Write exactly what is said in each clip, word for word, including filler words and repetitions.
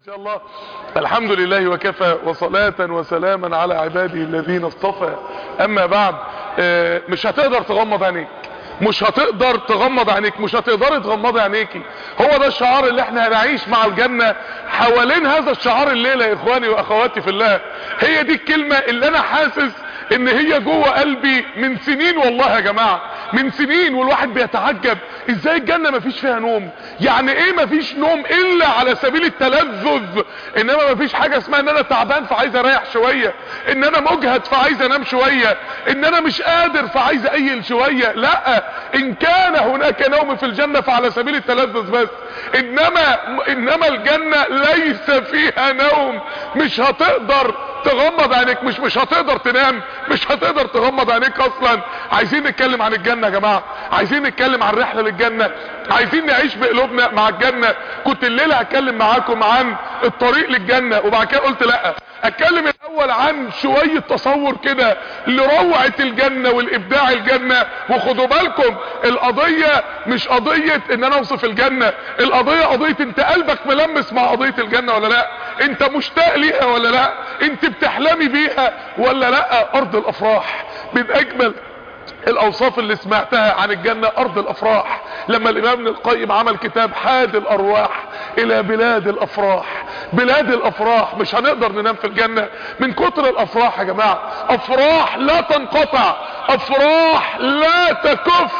ان شاء الله. الحمد لله وكفى وصلاة وسلاما على عباده الذين اصطفى. اما بعد، مش هتقدر تغمض عينيك، مش هتقدر تغمض عينيك مش هتقدر تغمض عينيكي. هو ده الشعار اللي احنا هنعيش مع الجنة حوالين هذا الشعار الليلة يا اخواني واخواتي في الله. هي دي الكلمة اللي انا حاسس ان هي جوه قلبي من سنين، والله يا جماعة من سنين، والواحد بيتعجب ازاي الجنة مفيش فيها نوم. يعني ايه مفيش نوم الا على سبيل التلذذ، انما مفيش حاجة اسمها ان انا تعبان فعايز اريح شوية، ان انا مجهد فعايز انام شوية، ان انا مش قادر فعايز ايل شوية. لا، ان كان هناك نوم في الجنة فعلى سبيل التلذذ بس، انما انما الجنة ليس فيها نوم. مش هتقدر تغمض عينيك، مش مش هتقدر تنام، مش هتقدر تغمض عينيك اصلا. عايزين نتكلم عن الجنة يا جماعة، عايزين نتكلم عن رحلة للجنة، عايزين نعيش بقلوبنا مع الجنة. كنت الليلة هتكلم معاكم عن الطريق للجنة، وبعد كده قلت لا، اتكلم الاول عن شوية تصور كده لروعة الجنة والابداع الجنة. وخدوا بالكم، القضية مش قضية ان انا اوصف الجنة، القضية قضية انت قلبك ملمس مع قضية الجنة ولا لا، انت مشتاق ليها ولا لا، انت بتحلمي بيها ولا لا. ارض الافراح من اجمل الاوصاف اللي سمعتها عن الجنة، ارض الافراح. لما الامام ابن القيم عمل كتاب حاد الارواح الى بلاد الافراح، بلاد الافراح. مش هنقدر ننام في الجنة من كتر الافراح يا جماعة. افراح لا تنقطع، افراح لا تكف،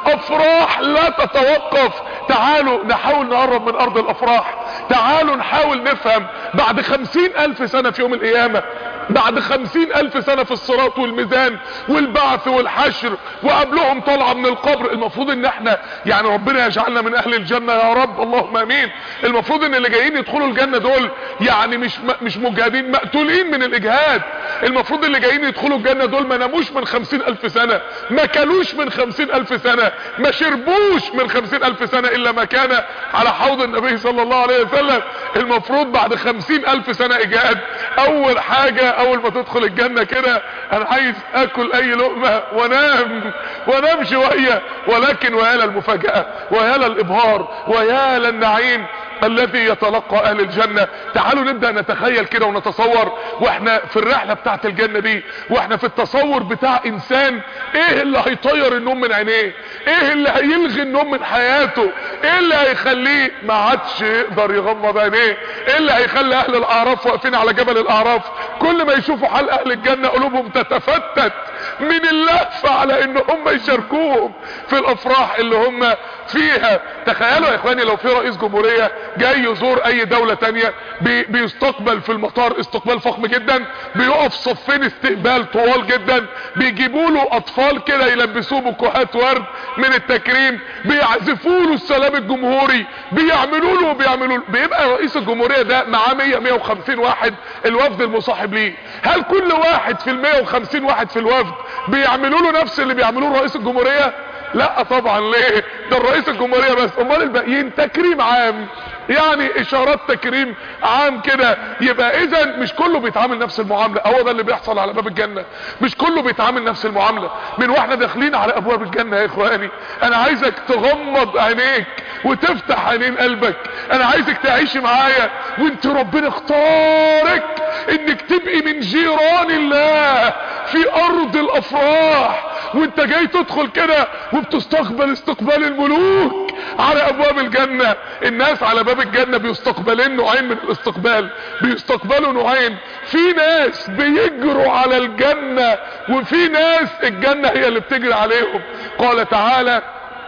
افراح لا تتوقف. تعالوا نحاول نقرب من ارض الافراح، تعالوا نحاول نفهم. بعد خمسين الف سنة في يوم القيامة، بعد خمسين الف سنة في الصراط والميزان والبعث والحشر، وقبلهم طلعة من القبر. المفروض ان احنا يعني ربنا يجعلنا من اهل الجنة يا رب، اللهم امين. المفروض ان اللي جايين يدخلوا الجنة دول يعني مش مش مجاهدين، مقتولين من الاجهاد. المفروض اللي جايين يدخلوا الجنة دول ما ناموش من خمسين الف سنة، ما كلوش من خمسين الف سنة، ما شربوش من خمسين الف سنة الا ما كان على حوض النبي صلى الله عليه وسلم. المفروض بعد خمسين الف سنة اجهاد، اول حاجة اول ما تدخل الجنة كده انا عايز اكل اي لقمة وانام وانام شوية. ولكن ويا للمفاجأة، ويا للابهار، ويا للنعيم الذي يتلقى اهل الجنة. تعالوا نبدأ نتخيل كده ونتصور واحنا في الرحلة بتاعت الجنة دي، واحنا في التصور بتاع انسان ايه اللي هيطير النوم من عينيه، ايه اللي هيلغي النوم من حياته، ايه اللي هيخليه ما عادش يقدر يغمض عينيه، ايه اللي هيخلي اهل الاعراف واقفين على جبل الاعراف كل ما يشوفوا حال اهل الجنة قلوبهم تتفتت من اللهفة على ان هم يشاركوهم في الافراح اللي هم فيها. تخيلوا يا اخواني لو في رئيس جمهورية جاي يزور اي دولة تانية، بي بيستقبل في المطار استقبال فخم جدا، بيقف صفين استقبال طوال جدا، بيجيبوا له اطفال كده يلبسوه بكوهات ورد من التكريم، بيعزفوا له السلام الجمهوري، بيعملوا له بيعملوا له بيبقى رئيس الجمهورية ده معاه مية مية وخمسين واحد الوفد المصاحب ليه. هل كل واحد في المية وخمسين واحد في الوفد بيعملوا له نفس اللي بيعملوه رئيس الجمهورية؟ لا طبعا. ليه؟ ده الرئيس الجمهورية بس، امال الباقيين تكريم عام، يعني اشارات تكريم عام كده. يبقى اذا مش كله بيتعامل نفس المعاملة. هو ده اللي بيحصل على باب الجنة، مش كله بيتعامل نفس المعاملة. من واحنا داخلين على ابواب الجنة يا اخواني، انا عايزك تغمض عينيك وتفتح عينين قلبك. انا عايزك تعيشي معايا وانت ربنا اختارك انك تبقي من جيران الله في ارض الافراح، وانت جاي تدخل كده وبتستقبل استقبال الملوك على ابواب الجنة. الناس على باب الجنة بيستقبلين نوعين من الاستقبال، بيستقبلوا نوعين. في ناس بيجروا على الجنة، وفي ناس الجنة هي اللي بتجري عليهم. قال تعالى: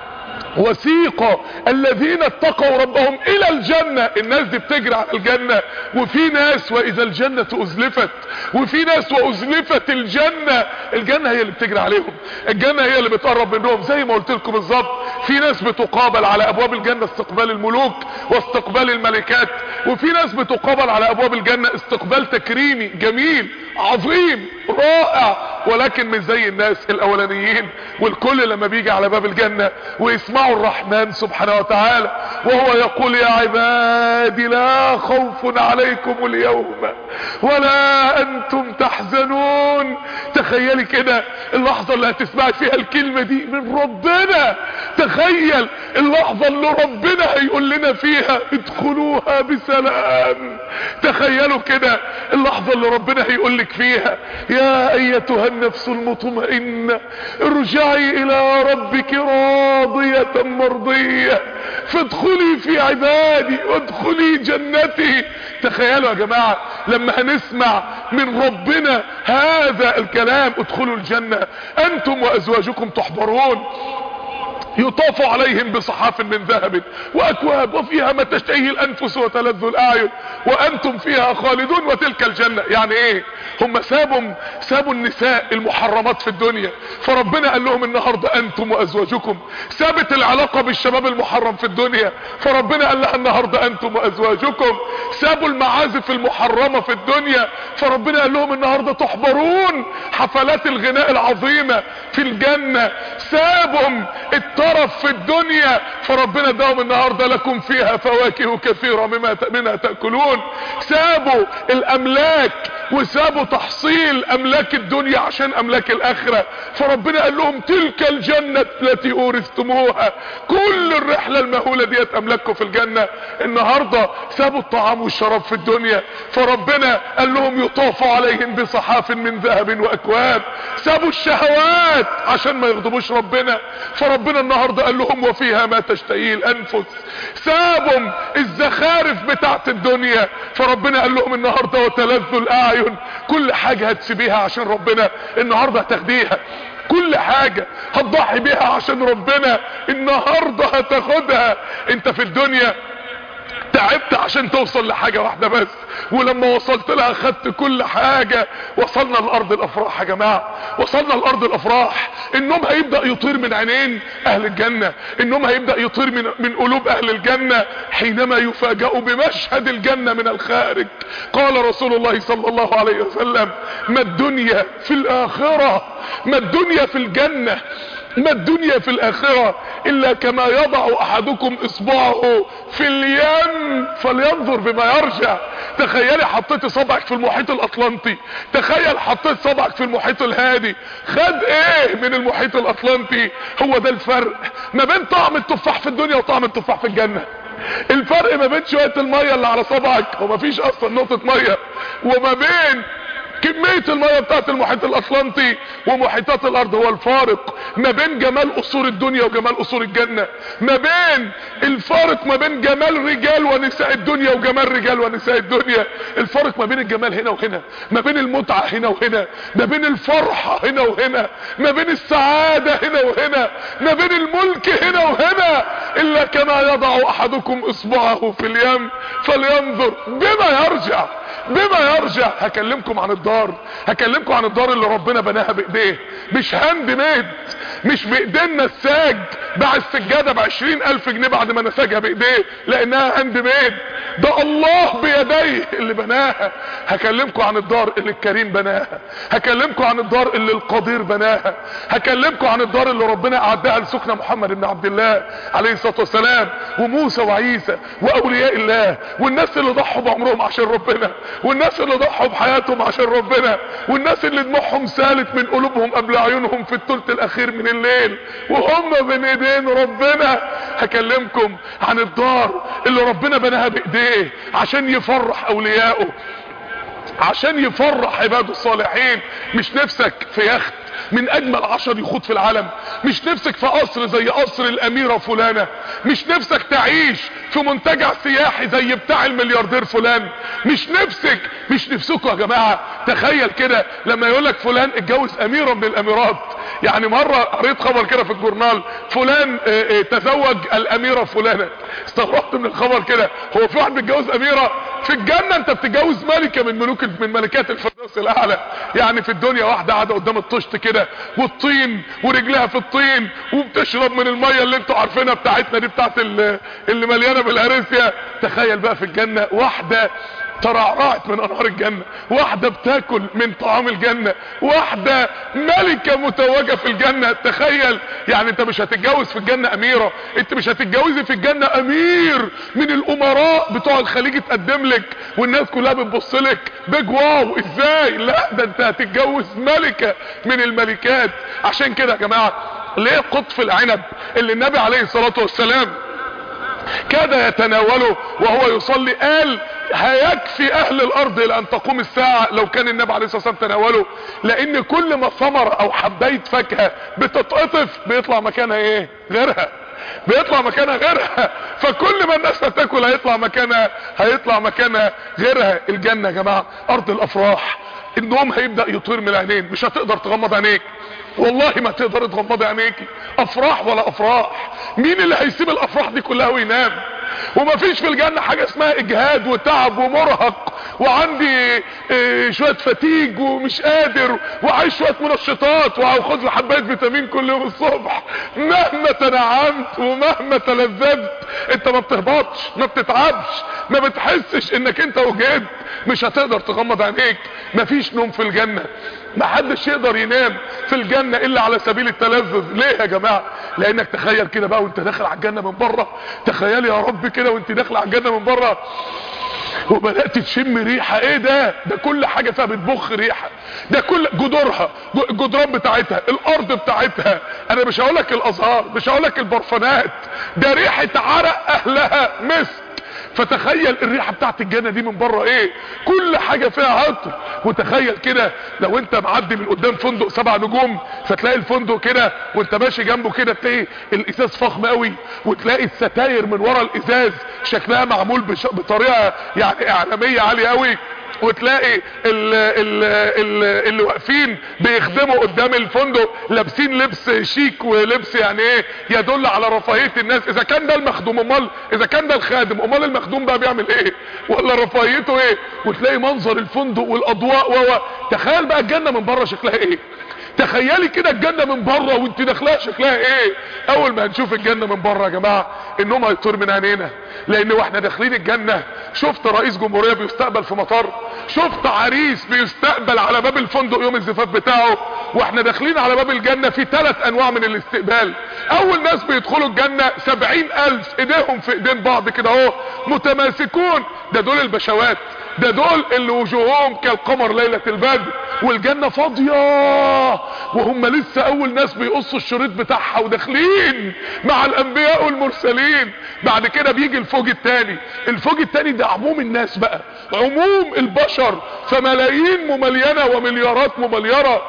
وسيق الذين اتقوا ربهم الى الجنة. الناس دي بتجري على الجنة. وفي ناس واذا الجنة ازلفت، وفي ناس وازلفت الجنة. الجنة هي اللي بتجري عليهم، الجنة هي اللي بتقرب منهم. زي ما قلت لكم بالظبط، في ناس بتقابل على ابواب الجنة استقبال الملوك واستقبال الملكات، وفي ناس بتقابل على ابواب الجنة استقبال تكريمي جميل عظيم رائع، ولكن مش زي الناس الاولانيين. والكل لما بيجي على باب الجنة ويسمعوا الرحمن سبحانه وتعالى وهو يقول يا عبادي لا خوف عليكم اليوم ولا انتم تحزنون. تخيلي كده اللحظة اللي هتسمعي فيها الكلمة دي من ربنا. تخيل اللحظة اللي ربنا هيقول لنا فيها ادخلوها بسلام. تخيلوا كده اللحظة اللي ربنا هيقول لك فيها يا ايتها النفس المطمئنة ارجعي الى ربك راضية مرضية فادخلي في عبادي وادخلي جنتي. تخيلوا يا جماعة لما هنسمع من ربنا هذا الكلام ادخلوا الجنة انتم وازواجكم تحبرون يطاف عليهم بصحاف من ذهب واكواب وفيها ما تشتهيه الانفس وتلذ الاعين وانتم فيها خالدون وتلك الجنة. يعني ايه؟ هم سابوا سابوا النساء المحرمات في الدنيا فربنا قال لهم النهاردة انتم وازواجكم. سابت العلاقة بالشباب المحرم في الدنيا فربنا قال لها النهاردة انتم وازواجكم. سابوا المعازف المحرمة في الدنيا فربنا قال لهم النهاردة تحبرون حفلات الغناء العظيمة في الجنة. سابوا الطرف في الدنيا فربنا اداهم النهاردة لكم فيها فواكه كثيرة مما منها تأكلون. سابوا الاملاك وسابوا تحصيل املاك الدنيا عشان املاك الاخرة فربنا قال لهم تلك الجنة التي اورثتموها. كل الرحلة المهولة ديت املاككم في الجنة. النهاردة سابوا الطعام والشراب في الدنيا فربنا قال لهم يطاف عليهم بصحاف من ذهب واكواب. سابوا الشهوات عشان ما يغضبوش ربنا فربنا النهاردة قال لهم وفيها ما تشتهيه الانفس. سابوا الزخارف بتاعت الدنيا فربنا قال لهم النهاردة وتلذ الاعين. كل حاجة هتسيبيها عشان ربنا النهاردة هتاخديها. كل حاجة هتضحي بيها عشان ربنا النهاردة هتاخدها. انت في الدنيا تعبت عشان توصل لحاجة واحدة بس ولما وصلت لها خدت كل حاجة. وصلنا لأرض الافراح يا جماعة. وصلنا لأرض الافراح. النوم هيبدأ يطير من عينين اهل الجنة. النوم هيبدأ يطير من, من قلوب اهل الجنة حينما يفاجئوا بمشهد الجنة من الخارج. قال رسول الله صلى الله عليه وسلم ما الدنيا في الاخرة ما الدنيا في الجنة ما الدنيا في الاخرة الا كما يضع احدكم اصبعه في اليم فلينظر بما يرجع. تخيلي حطيت صبعك في المحيط الاطلنطي. تخيل حطيت صبعك في المحيط الهادي. خد ايه من المحيط الاطلنطي؟ هو ده الفرق ما بين طعم التفاح في الدنيا وطعم التفاح في الجنة. الفرق ما بين شوية المية اللي على صبعك ومفيش اصلا نقطة مية وما بين كمية المياه بتاعت المحيط الاطلنطي ومحيطات الارض. هو الفارق ما بين جمال قصور الدنيا وجمال قصور الجنة. ما بين الفارق ما بين جمال رجال ونساء الدنيا وجمال رجال ونساء الدنيا. الفارق ما بين الجمال هنا وهنا. ما بين المتعة هنا وهنا. ما بين الفرحة هنا وهنا. ما بين السعادة هنا وهنا. ما بين الملك هنا وهنا. الا كما يضع احدكم اصبعه في اليم فلينظر بما يرجع بما يرجع. هكلمكم عن الدار. هكلمكم عن الدار اللي ربنا بناها بايديه. مش هاند ميد. مش بايدينا الساج باع السجادة بعشرين الف جنيه بعد ما نساجها بايديه لانها هاند ميد. ده الله بيديه اللي بناها. هكلمكم عن الدار اللي الكريم بناها. هكلمكم عن الدار اللي القدير بناها. هكلمكم عن الدار اللي ربنا اعدها لسكنة محمد بن عبد الله عليه الصلاة والسلام وموسى وعيسى واولياء الله والناس اللي ضحوا بعمرهم عشان ربنا والناس اللي ضحوا بحياتهم عشان ربنا والناس اللي دموعهم سالت من قلوبهم قبل عيونهم في الثلث الاخير من الليل وهم بين ايدين ربنا. هكلمكم عن الدار اللي ربنا بناها بايديه عشان يفرح اوليائه عشان يفرح عباده الصالحين. مش نفسك في يخت من اجمل عشر يخوت في العالم؟ مش نفسك في قصر زي قصر الاميرة فلانة؟ مش نفسك تعيش في منتجع سياحي زي بتاع الملياردير فلان؟ مش نفسك مش نفسكوا يا جماعة؟ تخيل كده لما يقولك فلان اتجوز اميرة من الاميرات. يعني مرة قريت خبر كده في الجورنال فلان اه اه تزوج الاميرة فلانة. استغربت من الخبر كده. هو في واحد بيتجوز اميرة؟ في الجنة انت بتتجوز ملكة من ملوك من ملكات الفردوس الاعلى. يعني في الدنيا واحدة قاعدة قدام الطشت كده والطين ورجلها في الطين وبتشرب من المية اللي انتوا عارفينها بتاعتنا دي بتاعت اللي مليانة بالاريسيا. تخيل بقى في الجنة واحدة ترعرعت من انهار الجنة، واحدة بتاكل من طعام الجنة، واحدة ملكة متوجة في الجنة. تخيل يعني انت مش هتتجوز في الجنة اميرة، انت مش هتتجوزي في الجنة امير من الامراء بتوع الخليج يتقدم لك والناس كلها بتبص لك بيج واو ازاي، لا ده انت هتتجوز ملكة من الملكات. عشان كده يا جماعة ليه قطف العنب اللي النبي عليه الصلاة والسلام كاد يتناوله وهو يصلي قال هيكفي اهل الارض الى ان تقوم الساعة لو كان النبي عليه الصلاة والسلام تناوله؟ لان كل ما ثمرة او حباية فاكهة بتتقطف بيطلع مكانها ايه؟ غيرها، بيطلع مكانها غيرها. فكل ما الناس هتاكل هيطلع مكانها هيطلع مكانها غيرها. الجنة يا جماعة ارض الافراح، النوم هيبدأ يطير من العينين، مش هتقدر تغمض عينيك، والله ما تقدر تغمضي عينيكي. افراح ولا افراح، مين اللي هيسيب الافراح دي كلها وينام؟ ومفيش في الجنة حاجة اسمها اجهاد وتعب ومرهق وعندي اه شوية فتيج ومش قادر وعايز شوية منشطات وهاخد لي حباية فيتامين كل يوم الصبح. مهما تنعمت ومهما تلذذت انت ما بتهبطش، ما بتتعبش، ما بتحسش انك انت وجدت. مش هتقدر تغمض عينيك. مفيش نوم في الجنة، ما حدش يقدر ينام في الجنة الا على سبيل التلذذ. ليه يا جماعة؟ لانك تخيل كده بقى وانت داخل على الجنة من بره، تخيل يا رب كده وانت داخل على الجنة من بره وبدأت تشم ريحة. ايه ده؟ ده كل حاجة فيها بتبخ ريحة، ده كل جدورها، الجدران بتاعتها، الارض بتاعتها، انا مش هقولك الازهار، مش هقولك البرفانات، ده ريحة عرق اهلها مسك. فتخيل الريحة بتاعت الجنة دي من بره ايه؟ كل حاجة فيها عطر. وتخيل كده لو انت معدي من قدام فندق سبع نجوم، فتلاقي الفندق كده وانت ماشي جنبه كده تلاقي الازاز فخم قوي، وتلاقي الستاير من ورا الازاز شكلها معمول بش... بطريقة يعني اعلامية عالية قوي، وتلاقي ال ال ال اللي واقفين بيخدموا قدام الفندق لابسين لبس شيك ولبس يعني ايه يدل على رفاهية الناس. اذا كان ده المخدوم امال اذا كان ده الخادم امال المخدوم بقى بيعمل ايه ولا رفاهيته ايه؟ وتلاقي منظر الفندق والاضواء و تخيل بقى الجنة من بره شكلها ايه. تخيلي كده الجنة من بره وانت داخلها شكلها ايه. اول ما هنشوف الجنة من بره يا جماعة النوم هيطير من عينينا، لان واحنا داخلين الجنة شفت رئيس جمهورية بيستقبل في مطار، شفت عريس بيستقبل على باب الفندق يوم الزفاف بتاعه. واحنا داخلين على باب الجنة في ثلاث انواع من الاستقبال. اول ناس بيدخلوا الجنة سبعين الف ايديهم في ايدين بعض كده اهو متماسكون، ده دول البشوات، ده دول اللي وجوههم كالقمر ليلة البدر، والجنة فاضية وهم لسه اول ناس بيقصوا الشريط بتاعها وداخلين مع الانبياء والمرسلين. بعد كده بيجي الفوج التاني، الفوج التاني ده عموم الناس بقى، عموم البشر، فملايين مملينة ومليارات ممليرة،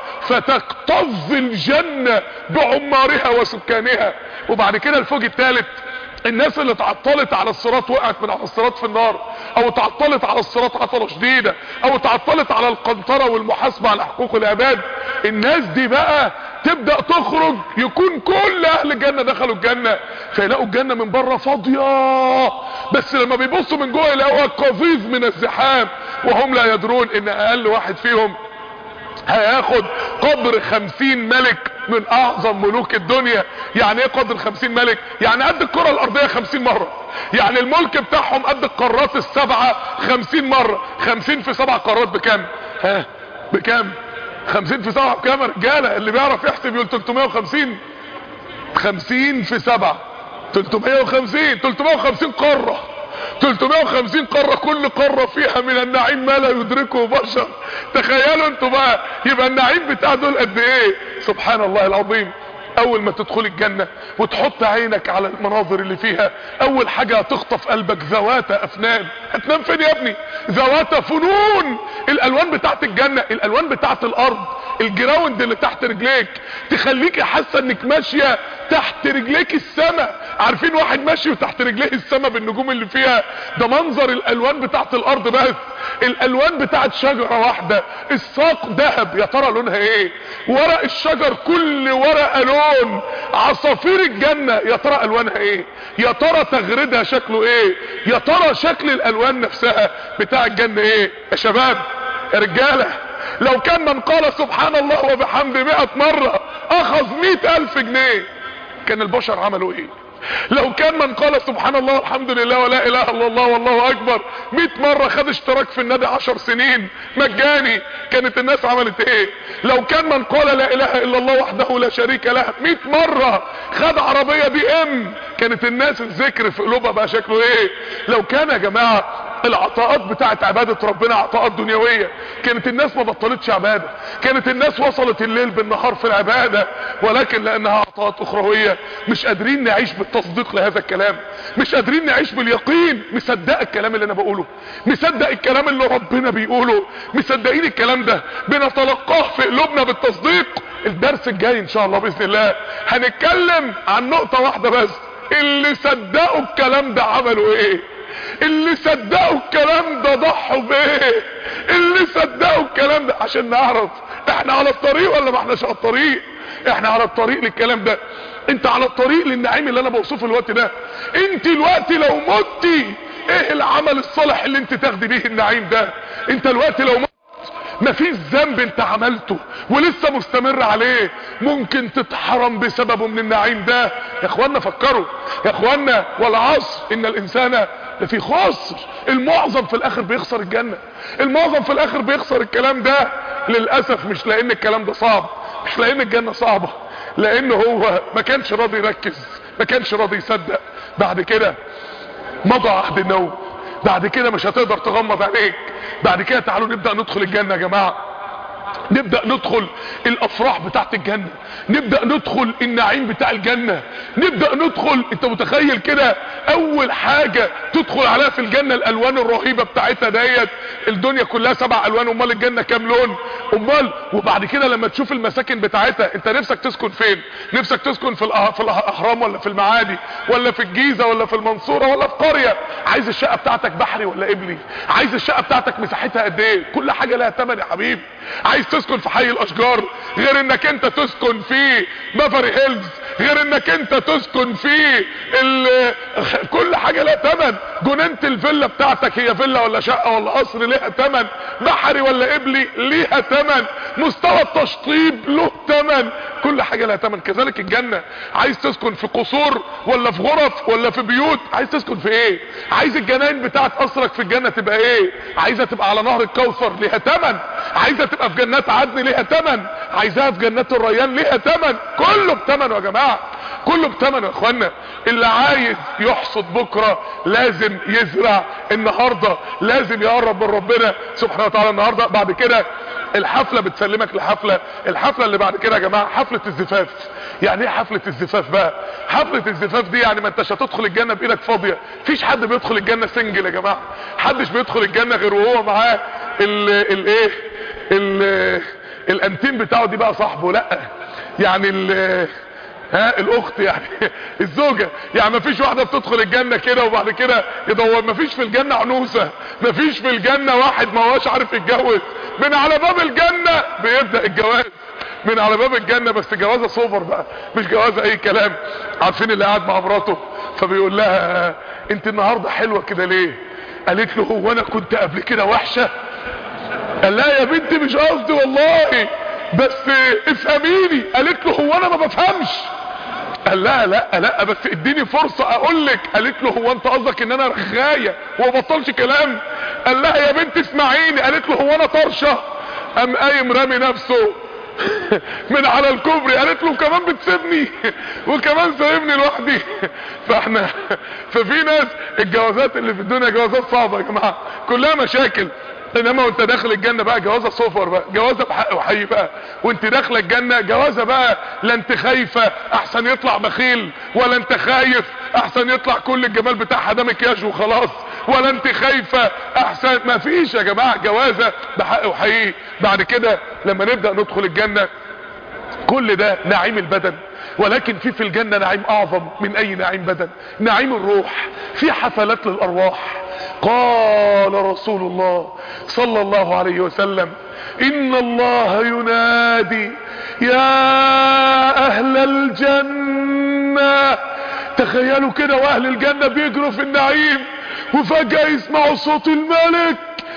فتقتز الجنة بعمارها وسكانها. وبعد كده الفوج التالت الناس اللي اتعطلت على الصراط وقعت من على الصراط في النار، او اتعطلت على الصراط عطلة شديدة، او اتعطلت على القنطرة والمحاسبة على حقوق العباد. الناس دي بقى تبدأ تخرج يكون كل اهل الجنة دخلوا الجنة، فيلاقوا الجنة من بره فاضية، بس لما بيبصوا من جوه يلاقوها قفيز من الزحام، وهم لا يدرون ان اقل واحد فيهم هياخد قدر خمسين ملك من اعظم ملوك الدنيا. يعني ايه قدر خمسين ملك؟ يعني قد الكرة الارضية خمسين مرة، يعني الملك بتاعهم قد القارات السبعة خمسين مرة. خمسين في سبع قارات بكام؟ ها بكام؟ خمسين في سبعة بكام يا رجالة؟ اللي بيعرف يحسب يقول تلتمية وخمسين. خمسين في سبعة تلتمية وخمسين، تلتمية وخمسين قارة، تلتمية وخمسين قارة، كل قارة فيها من النعيم ما لا يدركه بشر. تخيلوا انتوا بقى يبقى النعيم بتاع دول قد ايه. سبحان الله العظيم. اول ما تدخل الجنة وتحط عينك على المناظر اللي فيها، اول حاجة هتخطف قلبك ذوات افنان. هتنام فين يا ابني؟ ذوات فنون. الالوان بتاعت الجنة، الالوان بتاعت الارض، الجراوند اللي تحت رجليك تخليك حاسه انك ماشيه تحت رجليك السماء. عارفين واحد ماشي وتحت رجليه السماء بالنجوم اللي فيها؟ ده منظر الالوان بتاعت الارض. بس الالوان بتاعت شجره واحده الساق ذهب، يا ترى لونها ايه؟ ورق الشجر كل ورقه لون. عصافير الجنه يا ترى الوانها ايه؟ يا ترى تغريدها شكله ايه؟ يا ترى شكل الالوان نفسها بتاع الجنه ايه يا شباب يا رجاله؟ لو كان من قال سبحان الله وبحمده مئة مرة اخذ مئة الف جنيه، كان البشر عملوا ايه؟ لو كان من قال سبحان الله والحمد لله ولا اله الا الله والله اكبر مئة مرة خد اشتراك في النادي عشر سنين مجاني، كانت الناس عملت ايه؟ لو كان من قال لا اله الا الله وحده لا شريك له مئة مرة خد عربية بي ام، كانت الناس الذكر في قلوبها بقى شكله ايه؟ لو كان يا جماعة العطاءات بتاعت عبادة ربنا عطاءات دنيوية كانت الناس ما بطلتش عبادة، كانت الناس وصلت الليل بالنهار في العبادة، ولكن لانها عطاءات اخروية مش قادرين نعيش بالتصديق لهذا الكلام، مش قادرين نعيش باليقين، مصدق الكلام اللي انا بقوله، مصدق الكلام اللي ربنا بيقوله، مصدقين الكلام ده بنتلقاه في قلوبنا بالتصديق. الدرس الجاي ان شاء الله باذن الله هنتكلم عن نقطة واحدة بس، اللي صدقوا الكلام ده عملوا ايه؟ اللي صدقوا الكلام ده ضحوا بايه؟ اللي صدقوا الكلام ده عشان نعرف احنا على الطريق ولا ما احناش على الطريق. احنا على الطريق للكلام ده، انت على الطريق للنعيم اللي انا بوصفه الوقت ده. انت الوقت لو متي ايه العمل الصالح اللي انت تاخدي بيه النعيم ده؟ انت الوقت لو مت مفيش ذنب انت عملته ولسه مستمر عليه ممكن تتحرم بسببه من النعيم ده. يا اخوانا فكروا يا اخوانا، والعصر ان الانسان لفي خسر، المعظم في الاخر بيخسر الجنة، المعظم في الاخر بيخسر الكلام ده للأسف، مش لان الكلام ده صعب، مش لان الجنة صعبة، لانه هو ما كانش راضي يركز، ما كانش راضي يصدق. بعد كده مضى عهد النوم، بعد كده مش هتقدر تغمض عليك، بعد كده تعالوا نبدأ ندخل الجنة يا جماعة، نبدأ ندخل الافراح بتاعت الجنة، نبدأ ندخل النعيم بتاع الجنة، نبدأ ندخل. انت متخيل كده اول حاجة تدخل عليها في الجنة الالوان الرهيبة بتاعتها ديت، الدنيا كلها سبع الوان، امال الجنة كام لون؟ امال. وبعد كده لما تشوف المساكن بتاعتها، انت نفسك تسكن فين؟ نفسك تسكن في الأه... في الاهرام ولا في المعادي ولا في الجيزة ولا في المنصورة ولا في قرية؟ عايز الشقة بتاعتك بحري ولا قبلي؟ عايز الشقة بتاعتك مساحتها قد ايه؟ كل حاجة لها ثمن يا حبيبي. عايز تسكن في حي الاشجار غير انك انت تسكن في بافاري هيلز، غير انك انت تسكن في ال... كل حاجة لها ثمن. جنينة الفيلا بتاعتك هي فيلا ولا شقة ولا قصر ليها ثمن، بحري ولا قبلي ليها ثمن، مستوى التشطيب له ثمن، كل حاجة لها ثمن. كذلك الجنة، عايز تسكن في قصور ولا في غرف ولا في بيوت؟ عايز تسكن في ايه؟ عايز الجناين بتاعت قصرك في الجنة تبقى ايه؟ عايزة تبقى على نهر الكوثر ليها ثمن، عايزة تبقى في جنات عدن ليها ثمن، عايزاها في جنات الريان ليها ثمن، كله بثمن يا جماعة، كله بثمن يا اخوانا. اللي عايز يحصد بكرة لازم يزرع النهاردة، لازم يقرب من ربنا سبحانه وتعالى النهاردة. بعد كده الحفلة بتسلمك لحفلة، الحفلة اللي بعد كده يا جماعة حفلة الزفاف. يعني ايه حفلة الزفاف بقى؟ حفلة الزفاف دي يعني ما انتش هتدخل الجنة بايدك فاضية، فيش حد بيدخل الجنة سنجل يا جماعة، حدش بيدخل الجنة غير وهو معاه ال الايه ال الانتيم بتاعه دي بقى صاحبه، لا يعني ال ها الاخت يعني الزوجة، يعني مفيش واحدة بتدخل الجنة كده وبعد كده يدور، مفيش في الجنة عنوسة، مفيش في الجنة واحد ما هوش عارف يتجوز، من على باب الجنة بيبدأ الجواز، من على باب الجنة، بس جوازة سوبر بقى، مش جوازة اي كلام. عارفين اللي قاعد مع مراته فبيقول لها انت النهاردة حلوة كده ليه؟ قالت له هو انا كنت قبل كده وحشة؟ قال لها يا بنتي مش قصدي والله، بس افهميني. قالت له هو انا ما بفهمش؟ قال لها لا لا بس اديني فرصة اقول لك. قالت له هو انت قصدك ان انا رخاية وما بطلش كلام؟ قال لها يا بنتي اسمعيني. قالت له هو انا طرشة؟ قام قايم رامي نفسه من على الكوبري. قالت له كمان بتسيبني وكمان سايبني لوحدي. فاحنا ففي ناس الجوازات اللي في الدنيا جوازات صعبة يا جماعة، كلها مشاكل، انما وانت داخل الجنة بقى جوازة صفر بقى، جوازة بحق وحي بقى، وانت داخله الجنة جوازة بقى لا انت خايفة احسن يطلع بخيل، ولا انت خايف احسن يطلع كل الجمال بتاعها ده مكياج وخلاص، ولا انت خايفة احسن، ما فيش يا جماعة، جوازة بحق وحي. بعد كده لما نبدأ ندخل الجنة كل ده نعيم البدن، ولكن في في الجنة نعيم اعظم من اي نعيم بدن، نعيم الروح، في حفلات للارواح. قال رسول الله صلى الله عليه وسلم ان الله ينادي يا اهل الجنة. تخيلوا كده واهل الجنة بيجروا في النعيم وفجأة يسمعوا صوت الملك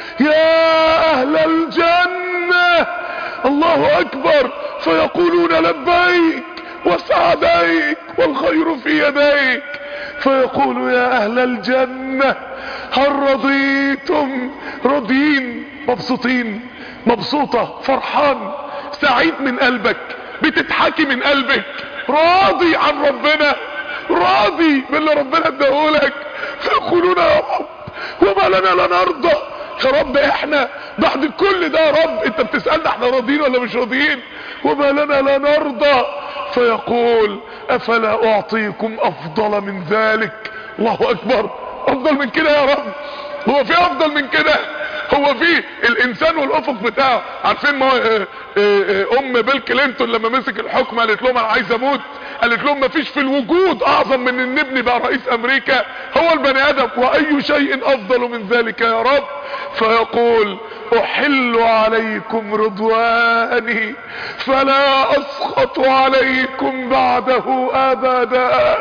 يا اهل الجنة، الله اكبر، فيقولون لبيك وسعديك والخير في يديك. فيقول يا اهل الجنة هل رضيتم؟ راضين، مبسوطين، مبسوطة، فرحان، سعيد من قلبك، بتضحكي من قلبك، راضي عن ربنا، راضي باللي ربنا اداهولك. فيقولون يا رب وما لنا لا نرضى. يا رب احنا بعد كل ده يا رب انت بتسألنا احنا راضيين ولا مش راضيين؟ وما لنا لا نرضى. فيقول افلا اعطيكم افضل من ذلك؟ الله اكبر، افضل من كده يا رب؟ هو في افضل من كده؟ هو في الانسان والافق بتاعه؟ عارفين ما اه اه ام بيل كلينتون لما مسك الحكم قالت لهم انا عايز اموت، قالت لهم مفيش في الوجود اعظم من ان ابني بقى رئيس امريكا، هو البني ادم، واي شيء افضل من ذلك يا رب؟ فيقول احل عليكم رضواني فلا اسخط عليكم بعده ابدا.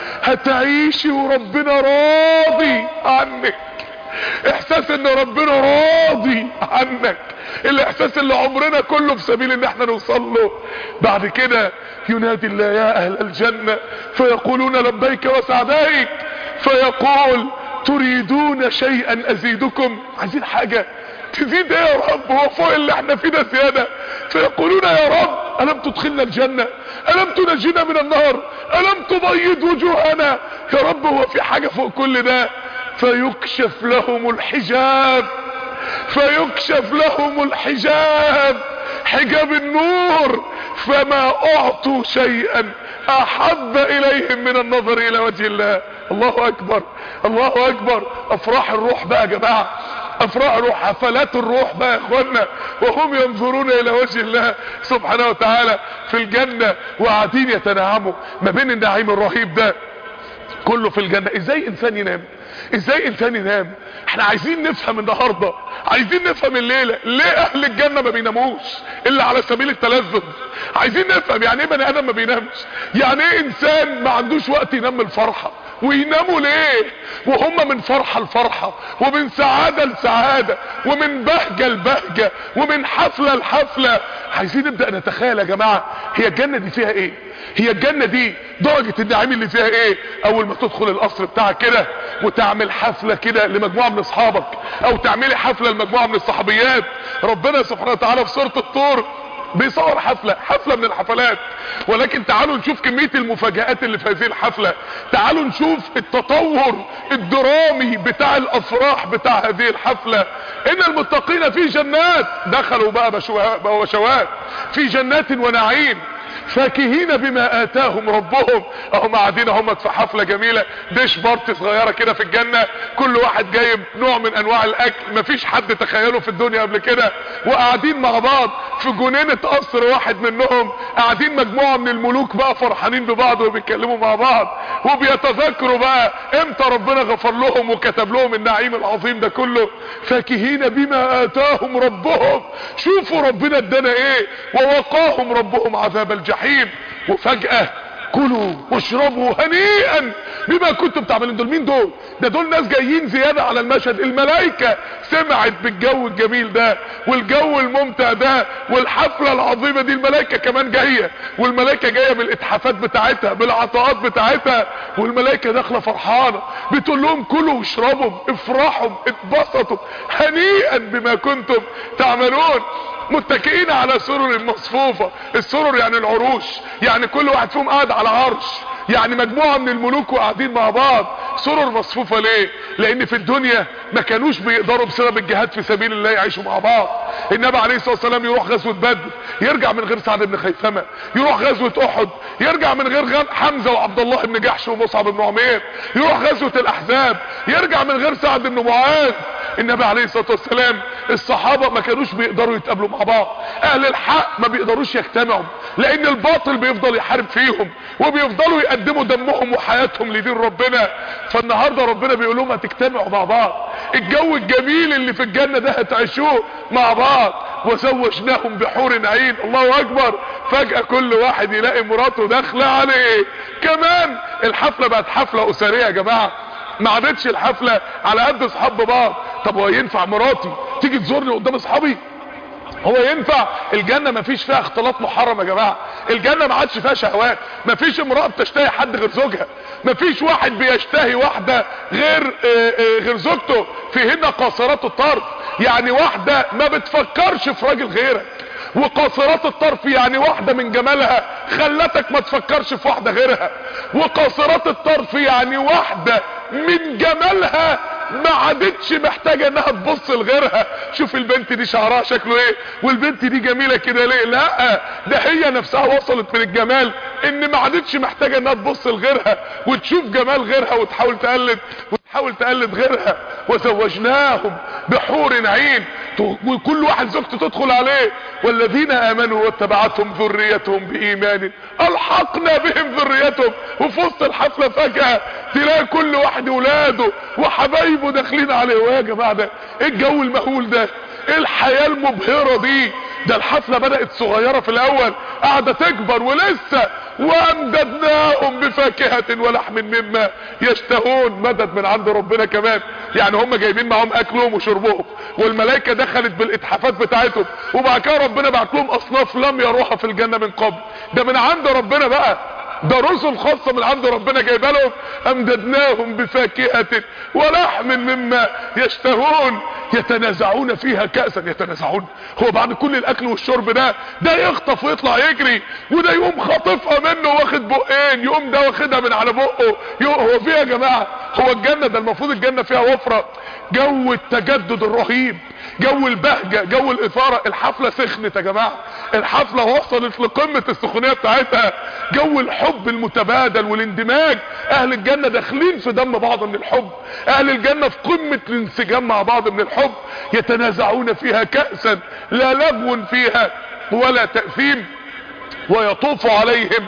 هتعيشي وربنا راضي عنك، احساس ان ربنا راضي عنك، الاحساس اللي عمرنا كله في سبيل ان احنا نوصل له. بعد كده ينادي الله يا اهل الجنة فيقولون لبيك وسعديك. فيقول تريدون شيئا ازيدكم؟ عايزين حاجة تزيد ايه يا رب؟ هو فوق اللي احنا فيه ده زيادة؟ فيقولون يا رب الم تدخلنا الجنة؟ الم تنجينا من النار؟ الم تبيض وجوهنا؟ يا رب هو في حاجة فوق كل ده؟ فيكشف لهم الحجاب، فيكشف لهم الحجاب، حجاب النور، فما اعطوا شيئا احب اليهم من النظر الى وجه الله. الله اكبر، الله اكبر. افراح الروح بقى يا جماعة، افراح الروح، حفلات الروح بقى يا اخوانا، وهم ينظرون الى وجه الله سبحانه وتعالى في الجنة وقاعدين يتنعموا ما بين النعيم الرهيب ده كله في الجنة. ازاي انسان ينام؟ ازاي انسان ينام؟ احنا عايزين نفهم النهاردة، عايزين نفهم الليلة ليه اهل الجنة ما بيناموش الا على سبيل التلذذ. عايزين نفهم يعني ايه بني ادم ما بينامش، يعني ايه انسان ما عندوش وقت ينام الفرحة. ويناموا ليه وهم من فرحة لفرحة، ومن سعادة لسعادة، ومن بهجة لبهجة، ومن حفلة لحفلة. عايزين نبدأ نتخيل يا جماعة هي الجنة دي فيها ايه؟ هي الجنة دي درجة النعيم اللي فيها ايه؟ اول ما تدخل القصر بتاعك كده وتعمل حفلة كده لمجموعة من اصحابك، او تعملي حفلة لمجموعة من الصحابيات، ربنا سبحانه وتعالى في سورة الطور بيصور حفلة حفلة من الحفلات. ولكن تعالوا نشوف كمية المفاجآت اللي في هذه الحفلة، تعالوا نشوف التطور الدرامي بتاع الافراح بتاع هذه الحفلة. ان المتقين في جنات، دخلوا بقى بشوات في جنات ونعيم فاكهين بما اتاهم ربهم. اهم قاعدين هم في حفلة جميلة، ديش بارتي صغيرة كده في الجنة، كل واحد جايب نوع من انواع الاكل مفيش حد تخيله في الدنيا قبل كده، وقاعدين مع بعض في جنينة قصر واحد منهم، قاعدين مجموعة من الملوك بقى فرحانين ببعض وبيتكلموا مع بعض وبيتذكروا بقى امتى ربنا غفر لهم وكتب لهم النعيم العظيم ده كله. فاكهين بما اتاهم ربهم، شوفوا ربنا ادانا ايه، ووقاهم ربهم عذاب الجحيم. وفجأة كلوا واشربوا هنيئا بما كنتم تعملون. دول مين دول؟ ده دول ناس جايين زيادة على المشهد. الملائكة سمعت بالجو الجميل ده والجو الممتع ده والحفلة العظيمة دي، الملائكة كمان جاية، والملائكة جاية بالاتحافات بتاعتها بالعطاءات بتاعتها، والملائكة داخلة فرحانة بتقول لهم كلوا واشربوا افرحوا اتبسطوا هنيئا بما كنتم تعملون. متكئين على سرر مصفوفة، السرر يعني العروش، يعني كل واحد فيهم قاعد على عرش، يعني مجموعة من الملوك وقاعدين مع بعض. سرر مصفوفة ليه؟ لان في الدنيا ما كانوش بيقدروا بسبب الجهاد في سبيل الله يعيشوا مع بعض. النبي عليه الصلاة والسلام يروح غزوة بدر يرجع من غير سعد بن خيثمة، يروح غزوة احد يرجع من غير حمزة وعبد الله بن جحش ومصعب بن عمير، يروح غزوة الاحزاب يرجع من غير سعد بن معاذ. النبي عليه الصلاة والسلام الصحابة ما كانوش بيقدروا يتقابلوا مع بعض، اهل الحق ما بيقدروش يجتمعوا لان الباطل بيفضل يحارب فيهم وبيفضلوا يقدموا دمهم وحياتهم لدين ربنا. فالنهاردة ربنا بيقول لهم هتجتمعوا مع بعض، الجو الجميل اللي في الجنة ده هتعيشوه مع بعض. وزوجناهم بحور عين. الله اكبر. فجأة كل واحد يلاقي مراته داخله عليه. كمان الحفلة بقت حفلة اسرية يا جماعة، ما عادتش الحفلة على قد اصحاب بعض. طب هو ينفع مراتي تيجي تزورني قدام اصحابي؟ هو ينفع؟ الجنة ما فيش فيها اختلاط محرم يا جماعة. الجنة ما عادش فيها شهوات، ما فيش امرأة بتشتهي حد غير زوجها، ما فيش واحد بيشتهي واحدة غير اه اه غير زوجته. فيهن قاصرات الطرف، يعني واحدة ما بتفكرش في راجل غيرك. وقاصرات الطرف يعني واحدة من جمالها خلتك ما تفكرش في واحدة غيرها. وقاصرات الطرف يعني واحدة من جمالها ما عادتش محتاجة انها تبص لغيرها. شوف البنت دي شعرها شكله ايه، والبنت دي جميلة كده ليه. لا، ده هي نفسها وصلت من الجمال ان ما عادتش محتاجة انها تبص لغيرها وتشوف جمال غيرها وتحاول تقلد وتحاول تقلد غيرها. وزوجناهم بحور عين، وكل واحد زوجته تدخل عليه. والذين امنوا واتبعتهم ذريتهم بايمان الحقنا بهم ذريتهم. وفي وسط الحفلة فجأة تلاقي كل واحد ولاده وحبايبه داخلين عليه. ويا جماعة ده ايه الجو المهول ده؟ ايه الحياة المبهرة دي؟ ده الحفلة بدأت صغيرة في الاول، قاعدة تكبر ولسه. وامددناهم بفاكهة ولحم مما يشتهون، مدد من عند ربنا كمان. يعني هم جايبين معهم اكلهم وشربهم، والملائكة دخلت بالاتحافات بتاعتهم، وبعد كده ربنا بعت لهم اصناف لم يروها في الجنة من قبل. ده من عند ربنا بقى، ده رسل خاصة من عند ربنا جايبه لهم. امددناهم بفاكهة ولحم مما يشتهون يتنازعون فيها كأسا. يتنازعون، هو بعد كل الاكل والشرب ده ده يخطف ويطلع يجري، وده يقوم خاطفها منه واخد بقين، يقوم ده واخدها من على بقه. هو فيها يا جماعة؟ هو الجنة ده المفروض الجنة فيها وفرة، جو التجدد الرهيب، جو البهجة، جو الاثارة. الحفلة سخنت يا جماعة، الحفلة وصلت لقمة السخونية بتاعتها. جو الحب المتبادل والاندماج، اهل الجنة داخلين في دم بعض من الحب، اهل الجنة في قمة الانسجام مع بعض من الحب. يتنازعون فيها كأسا لا لغو فيها ولا تأثيم، ويطوف عليهم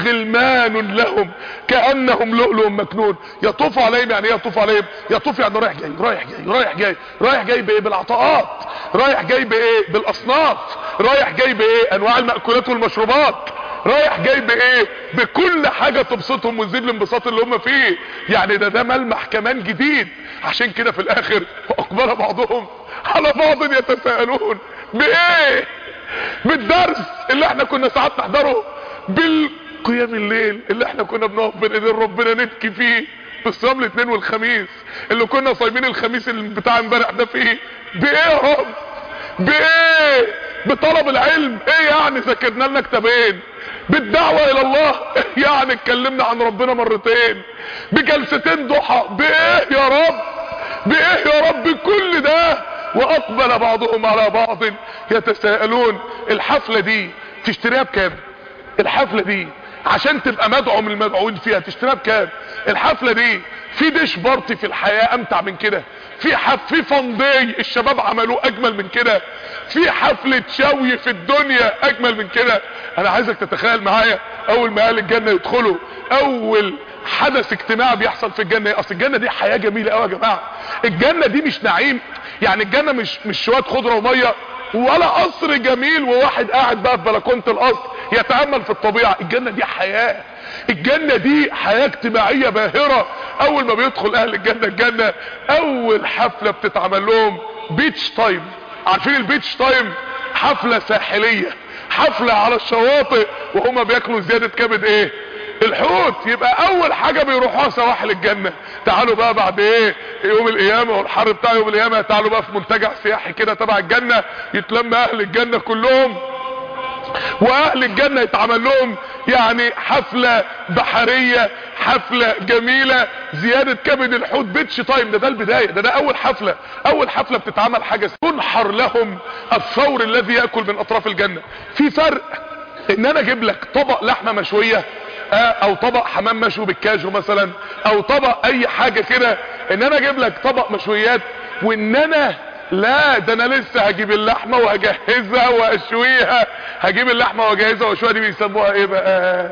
غلمان لهم كأنهم لؤلؤ مكنون. يطوف عليهم يعني ايه يطوف عليهم؟ يطوف يعني رايح جاي رايح جاي رايح جاي رايح جاي بايه؟ بالعطاءات. رايح جاي بايه؟ بالاصناف. رايح جاي بايه؟ انواع المأكولات والمشروبات. رايح جاي بايه؟ بكل حاجة تبسطهم وتزيد الانبساط اللي هم فيه. يعني ده ده ملمح كمان جديد. عشان كده في الاخر واقبل بعضهم على بعض يتساءلون. بايه؟ بالدرس اللي احنا كنا ساعات نحضره، بالقيام الليل اللي احنا كنا بنقف بين ايدين ربنا نبكي فيه، بالصيام الاثنين والخميس اللي كنا صايمين الخميس اللي بتاع امبارح ده فيه. بايه يا رب؟ بايه؟ بطلب العلم. ايه يعني ذاكرنا لنا كتابين؟ بالدعوة الى الله يعني اتكلمنا عن ربنا مرتين، بجلستين ضحى. بايه يا رب؟ بايه يا رب كل ده؟ واقبل بعضهم على بعض يتساءلون. الحفلة دي تشتريها بكام؟ الحفلة دي عشان تبقى مدعو من المدعوين فيها تشتريها بكام؟ الحفلة دي في ديش بارتي في الحياة امتع من كده؟ في حف في فندي الشباب عملوه اجمل من كده؟ في حفلة شوي في الدنيا اجمل من كده؟ انا عايزك تتخيل معايا اول ما اهل الجنة يدخلوا، اول حدث اجتماعي بيحصل في الجنة. اصل الجنة دي حياة جميلة قوي يا جماعة. الجنة دي مش نعيم، يعني الجنة مش مش شوية خضرة ومية ولا قصر جميل وواحد قاعد بقى في بلكونة القصر يتأمل في الطبيعة. الجنة دي حياة، الجنة دي حياة اجتماعية باهرة. اول ما بيدخل اهل الجنة الجنة اول حفلة بتتعمل لهم بيتش تايم. عارفين البيتش تايم؟ حفلة ساحلية، حفلة على الشواطئ وهما بياكلوا زيادة كبد ايه؟ الحوت. يبقى اول حاجة بيروحوها سواحل الجنة. تعالوا بقى بعد ايه؟ يوم القيامة والحر بتاع يوم القيامة، تعالوا بقى في منتجع سياحي كده تبع الجنة، يتلم اهل الجنة كلهم واهل الجنة يتعمل لهم يعني حفلة بحرية، حفلة جميلة، زيادة كبد الحوت، بيتش تايم. ده ده البداية، ده ده اول حفلة. اول حفلة بتتعمل حاجة تنحر لهم الثور الذي يأكل من اطراف الجنة. في فرق ان انا اجيب لك طبق لحمة مشوية او طبق حمام مشوي بالكاجو مثلا، او طبق اي حاجة كده، ان انا اجيب لك طبق مشويات، وان انا لا ده انا لسه هجيب اللحمة وهجهزها واشويها. هجيب اللحمة واجهزها واشويها. دي بيسموها ايه بقى؟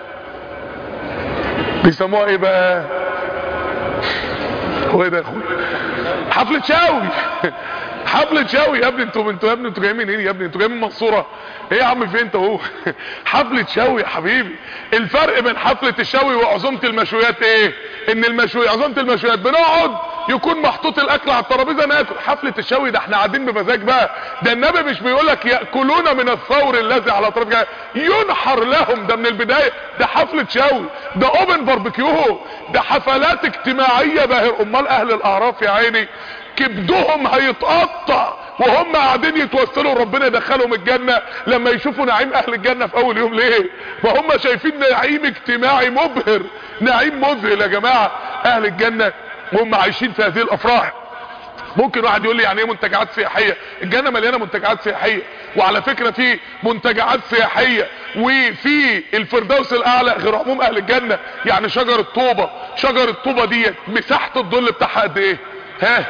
بيسموها ايه بقى؟ هو ايه ده يا اخويا؟ حفلة شاوي. حفلة شاوي يا ابني. انتوا انتوا يا ابني انتوا جايين منين يا ابني؟ انتوا جايين من المنصورة؟ ايه يا عم فين انت اهو؟ حفلة شاوي يا حبيبي. الفرق بين حفلة الشاوي وعزومة المشويات ايه؟ ان المشوي عزومة المشويات بنقعد يكون محطوط الاكل على الترابيزه ناكل. حفله الشوي ده احنا قاعدين بمزاج بقى، ده النبي مش بيقولك ياكلون من الثور الذي على الترابيزه، ينحر لهم، ده من البدايه، ده حفله شوي، ده اوبن باربيكيو، ده حفلات اجتماعيه باهر. امال اهل الاعراف يا عيني كبدهم هيتقطع وهم قاعدين يتوسلوا ربنا يدخلهم الجنة لما يشوفوا نعيم اهل الجنة في اول يوم. ليه؟ ما هم شايفين نعيم اجتماعي مبهر، نعيم مذهل يا جماعة اهل الجنة وهم عايشين في هذه الافراح. ممكن واحد يقول لي يعني ايه منتجعات سياحية؟ الجنة مليانة منتجعات سياحية، وعلى فكرة في منتجعات سياحية وفي الفردوس الاعلى غير عموم اهل الجنة. يعني شجر الطوبة، شجر الطوبة دي مساحة الظل بتاعها قد ايه؟ ها؟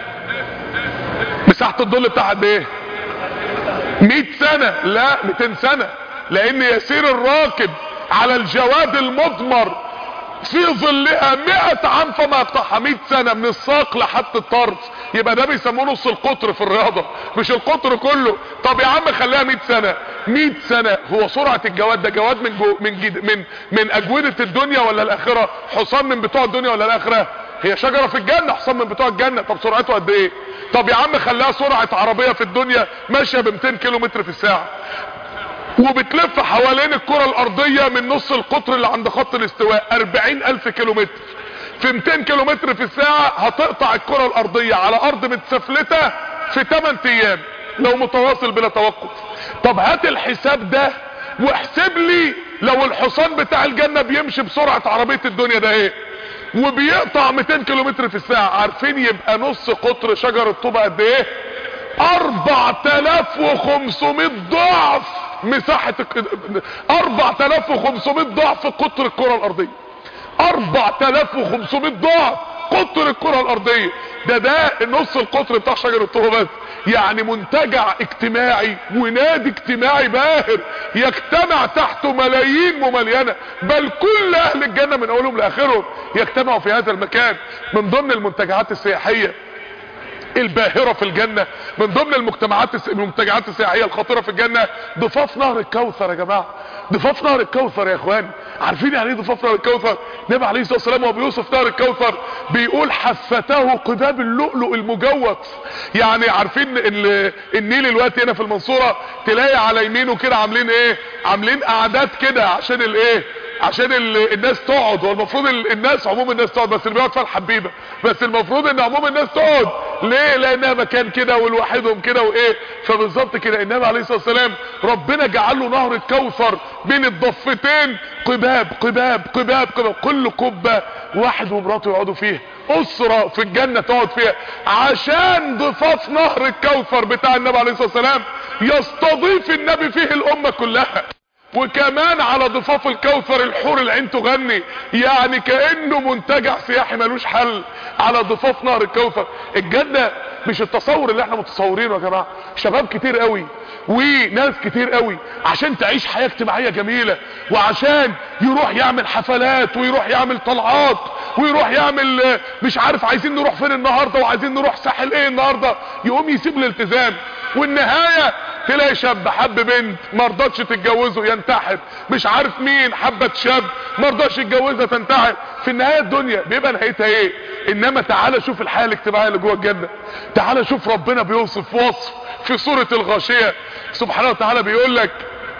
مساحة الظل بتاعها قد ايه؟ مئة سنة؟ لا مئتين سنة، لان يسير الراكب على الجواد المضمر في ظلها مئة عام فما يقطعها. مئة سنة من الساق لحد الطرف، يبقى ده بيسموه نص القطر في الرياضة، مش القطر كله. طب يا عم خليها مئة سنة. مئة سنة هو سرعة الجواد ده جواد من جو من جد من من اجودة الدنيا ولا الاخرة؟ حصان من بتوع الدنيا ولا الاخرة؟ هي شجرة في الجنة، حصان من بتوع الجنة. طب سرعته قد ايه؟ طب يا عم خليها سرعة عربية في الدنيا ماشية ب مئتين كيلو متر في الساعة وبتلف حوالين الكرة الارضية من نص القطر اللي عند خط الاستواء اربعين الف كيلو متر في مئتين كيلو متر في الساعة. هتقطع الكرة الارضية على ارض متسفلتة في ثمانية ايام لو متواصل بلا توقف. طب هات الحساب ده واحسب لي لو الحصان بتاع الجنة بيمشي بسرعة عربية الدنيا ده ايه وبيقطع مئتين كيلو متر في الساعة. عارفين يبقى نص قطر شجر الطوبة قد ايه؟ اربعة الاف وخمسمائة ضعف مساحة اربعة الاف وخمسمائة ضعف قطر الكرة الارضية. اربعة الاف وخمسمائة ضعف قطر الكرة الارضية. ده ده نص القطر بتاع شجر الطوبة بس. يعني منتجع اجتماعي ونادي اجتماعي باهر يجتمع تحته ملايين مملينة، بل كل اهل الجنة من اولهم لاخرهم يجتمعوا في هذا المكان. من ضمن المنتجعات السياحية الباهرة في الجنة، من ضمن المجتمعات المنتجعات السياحية الخطيرة في الجنة ضفاف نهر الكوثر. يا جماعة ضفاف نهر الكوثر يا اخوان، عارفين يعني ايه ضفاف نهر الكوثر؟ النبي عليه الصلاة والسلام وهو بيوصف نهر الكوثر بيقول حفته قباب اللؤلؤ المجوف. يعني عارفين النيل الوقت هنا في المنصورة تلاقي على يمينه كده عاملين ايه؟ عاملين قعدات كده عشان الايه؟ عشان الناس تقعد. والمفروض الناس عموم الناس تقعد، بس اللي بيقعد فيها الحبيبه، بس المفروض ان عموم الناس تقعد. ليه؟ لانها مكان كده ولوحدهم كده وايه. فبالظبط كده النبي عليه الصلاه والسلام ربنا جعل له نهر الكوثر بين الضفتين قباب قباب قباب قباب، كل قبه واحد ومراته يقعدوا فيها، اسره في الجنه تقعد فيها، عشان ضفاف نهر الكوثر بتاع النبي عليه الصلاه والسلام يستضيف النبي فيه الامه كلها. وكمان على ضفاف الكوثر الحور العين تغني، يعني كأنه منتجع سياحي ملوش حل على ضفاف نهر الكوثر. الجنة مش التصور اللي احنا متصورينه يا جماعة. شباب كتير قوي وناس كتير قوي عشان تعيش حياة اجتماعية جميلة، وعشان يروح يعمل حفلات ويروح يعمل طلعات ويروح يعمل مش عارف عايزين نروح فين النهاردة وعايزين نروح ساحل ايه النهاردة، يقوم يسيب الالتزام. والنهاية تلاقي شاب حب بنت ما رضتش تتجوزه ينتحر، مش عارف مين حبت شاب ما رضاش يتجوزها تنتحر. في النهايه الدنيا بيبقى نهايتها ايه؟ انما تعالى شوف الحياه الاجتماعيه اللي جوه الجنه. تعالى شوف ربنا بيوصف وصف في سوره الغاشيه سبحانه وتعالى بيقول لك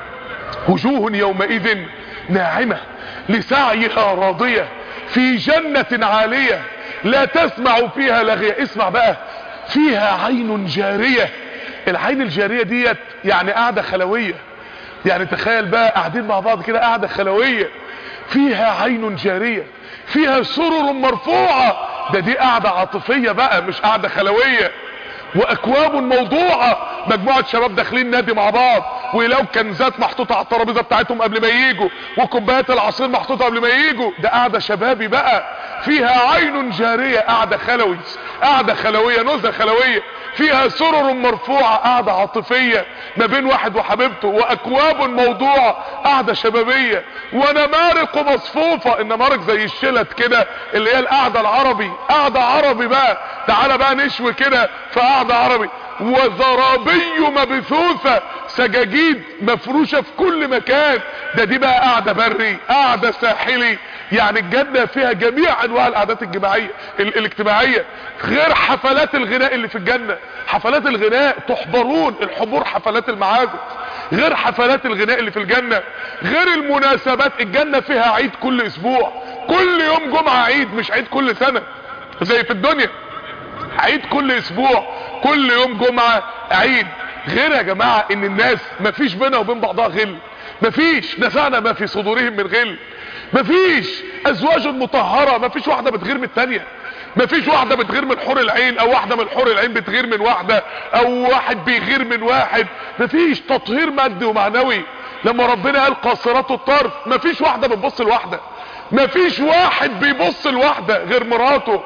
وجوه يومئذ ناعمه لسعيها راضيه في جنه عاليه لا تسمع فيها لغيه. اسمع بقى، فيها عين جاريه. العين الجارية ديت يعني قاعدة خلوية. يعني تخيل بقى قاعدين مع بعض كده قاعدة خلوية فيها عين جارية فيها سرر مرفوعة. ده دي قاعدة عاطفية بقى مش قاعدة خلوية. واكواب موضوعة، مجموعة شباب داخلين نادي مع بعض ويلاقوا كنزات محطوطة على الترابيزة بتاعتهم قبل ما ييجوا وكوبايات العصير محطوطة قبل ما ييجوا. ده قاعدة شبابي بقى فيها عين جارية، قاعدة خلوي، قاعدة خلوية، نزهة خلوية. فيها سرر مرفوعة، قاعدة عاطفية ما بين واحد وحبيبته. واكواب موضوعة، قاعدة شبابية. ونمارق مصفوفة، النمارق زي الشلت كده اللي هي القعدة العربي، قاعدة عربي بقى. تعالى بقى نشوي كده في قعدة عربي. وزرابي مبثوثة، سجاجيد مفروشة في كل مكان. ده دي بقى قاعدة بري، قاعدة ساحلي. يعني الجنة فيها جميع انواع القعدات الجماعية ال الاجتماعية، غير حفلات الغناء اللي في الجنة. حفلات الغناء تحضرون الحضور، حفلات المعازف، غير حفلات الغناء اللي في الجنة، غير المناسبات. الجنة فيها عيد كل اسبوع، كل يوم جمعة عيد، مش عيد كل سنة زي في الدنيا. عيد كل اسبوع، كل يوم جمعة عيد. غير يا جماعة ان الناس مفيش بينها وبين بعضها غل، مفيش نزعنا ما في صدورهم من غل، مفيش ازواج مطهرة، مفيش واحدة بتغير من التانية، مفيش واحدة بتغير من حور العين، او واحدة من حور العين بتغير من واحدة، او واحد بيغير من واحد. مفيش تطهير مادي ومعنوي. لما ربنا قال قاصرات الطرف، مفيش واحدة بتبص لواحدة، مفيش واحد بيبص لواحدة غير مراته.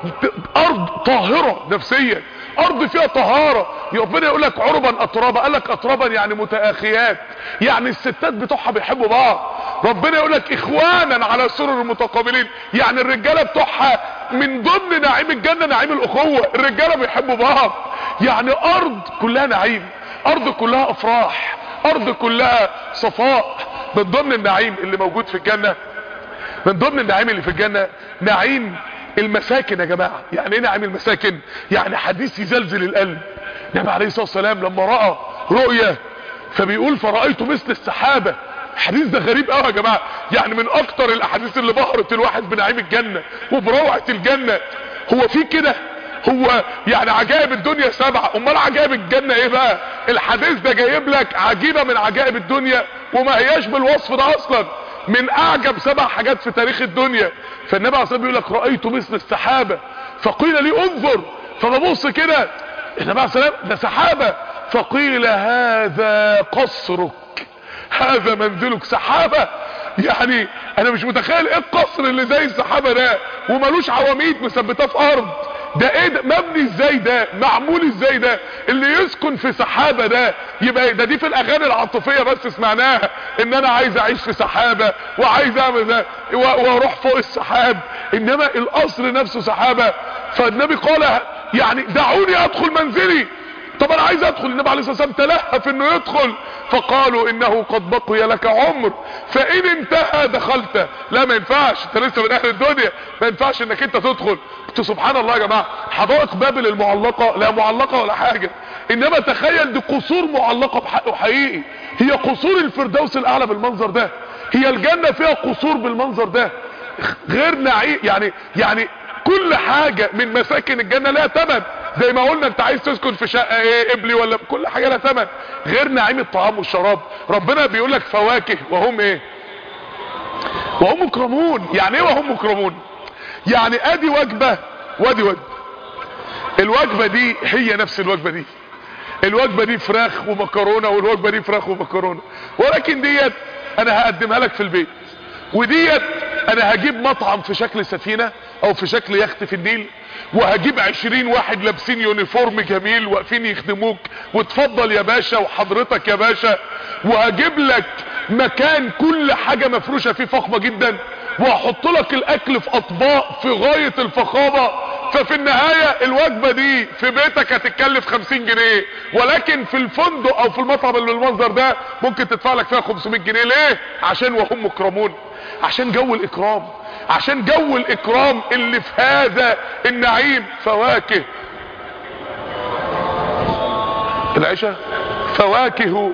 ارض طاهرة نفسيا، ارض فيها طهارة. ربنا يقول لك عربا اترابا، قال لك اترابا يعني متآخيات، يعني الستات بتوعها بيحبوا بعض. ربنا يقول لك اخوانا على سرر متقابلين، يعني الرجاله بتوعها من ضمن نعيم الجنة نعيم الاخوة، الرجاله بيحبوا بعض. يعني ارض كلها نعيم، ارض كلها افراح، ارض كلها صفاء. من ضمن النعيم اللي موجود في الجنة، من ضمن النعيم اللي في الجنة نعيم المساكن يا جماعة. يعني ايه نعيم المساكن؟ يعني حديث يزلزل القلب. النبي عليه الصلاة والسلام لما رأى رؤية فبيقول فرأيت مثل السحابة. الحديث ده غريب قوي يا جماعة، يعني من اكتر الاحاديث اللي بهرت الواحد بنعيم الجنة وبروعة الجنة. هو في كده؟ هو يعني عجائب الدنيا سبعة، امال عجائب الجنة ايه بقى؟ الحديث ده جايب لك عجيبة من عجائب الدنيا وما هياش بالوصف ده اصلا، من اعجب سبع حاجات في تاريخ الدنيا. فالنبي عليه الصلاة والسلام بيقول لك رأيت مثل السحابة فقيل لي انظر، فببص كده النبي عليه الصلاة والسلام ده سحابة، فقيل هذا قصرك، هذا منزلك. سحابة، يعني انا مش متخيل ايه القصر اللي زي السحابة ده ومالوش عواميد مثبتاه في ارض. ده ايه ده؟ مبني ازاي ده؟ معمول ازاي ده؟ اللي يسكن في سحابة ده يبقى ده دي في الاغاني العاطفية بس سمعناها، ان انا عايز اعيش في سحابة وعايز اعمل ده واروح فوق السحاب، انما الاصل نفسه سحابة. فالنبي قال يعني دعوني ادخل منزلي. طب انا عايز ادخل. النبي عليه الصلاة والسلام تلهف انه يدخل، فقالوا انه قد بقي لك عمر فان انتهى دخلت. لا ما ينفعش، انت لسه من اهل الدنيا، ما ينفعش انك انت تدخل. قلت سبحان الله يا جماعة، حدائق بابل المعلقة لا معلقة ولا حاجة، انما تخيل دي قصور معلقة بحقه حقيقي. هي قصور الفردوس الاعلى بالمنظر ده، هي الجنة فيها قصور بالمنظر ده، غير نعيم. يعني يعني كل حاجة من مساكن الجنة لها ثمن. زي ما قلنا انت عايز تسكن في شقة ايه قبلي ولا كل حاجة لها ثمن، غير نعيم الطعام والشراب. ربنا بيقول لك فواكه وهم ايه؟ وهم مكرمون. يعني ايه وهم مكرمون؟ يعني ادي وجبة وادي وجبة، الوجبة دي هي نفس الوجبة دي، الوجبة دي فراخ ومكرونة والوجبة دي فراخ ومكرونة، ولكن ديت انا هقدمها لك في البيت، وديت انا هجيب مطعم في شكل سفينة او في شكل يخت في النيل، وهجيب عشرين واحد لابسين يونيفورم جميل واقفين يخدموك وتفضل يا باشا وحضرتك يا باشا، وهجيب لك مكان كل حاجة مفروشة فيه فخمة جدا، وهحط لك الاكل في اطباق في غاية الفخامة. ففي النهاية الوجبة دي في بيتك هتتكلف خمسين جنيه، ولكن في الفندق او في المطعم اللي بالمنظر ده ممكن تدفع لك فيها خمسمائة جنيه. ليه؟ عشان وهم مكرمون، عشان جو الاكرام، عشان جو الاكرام اللي في هذا النعيم. فواكه العشاء فواكه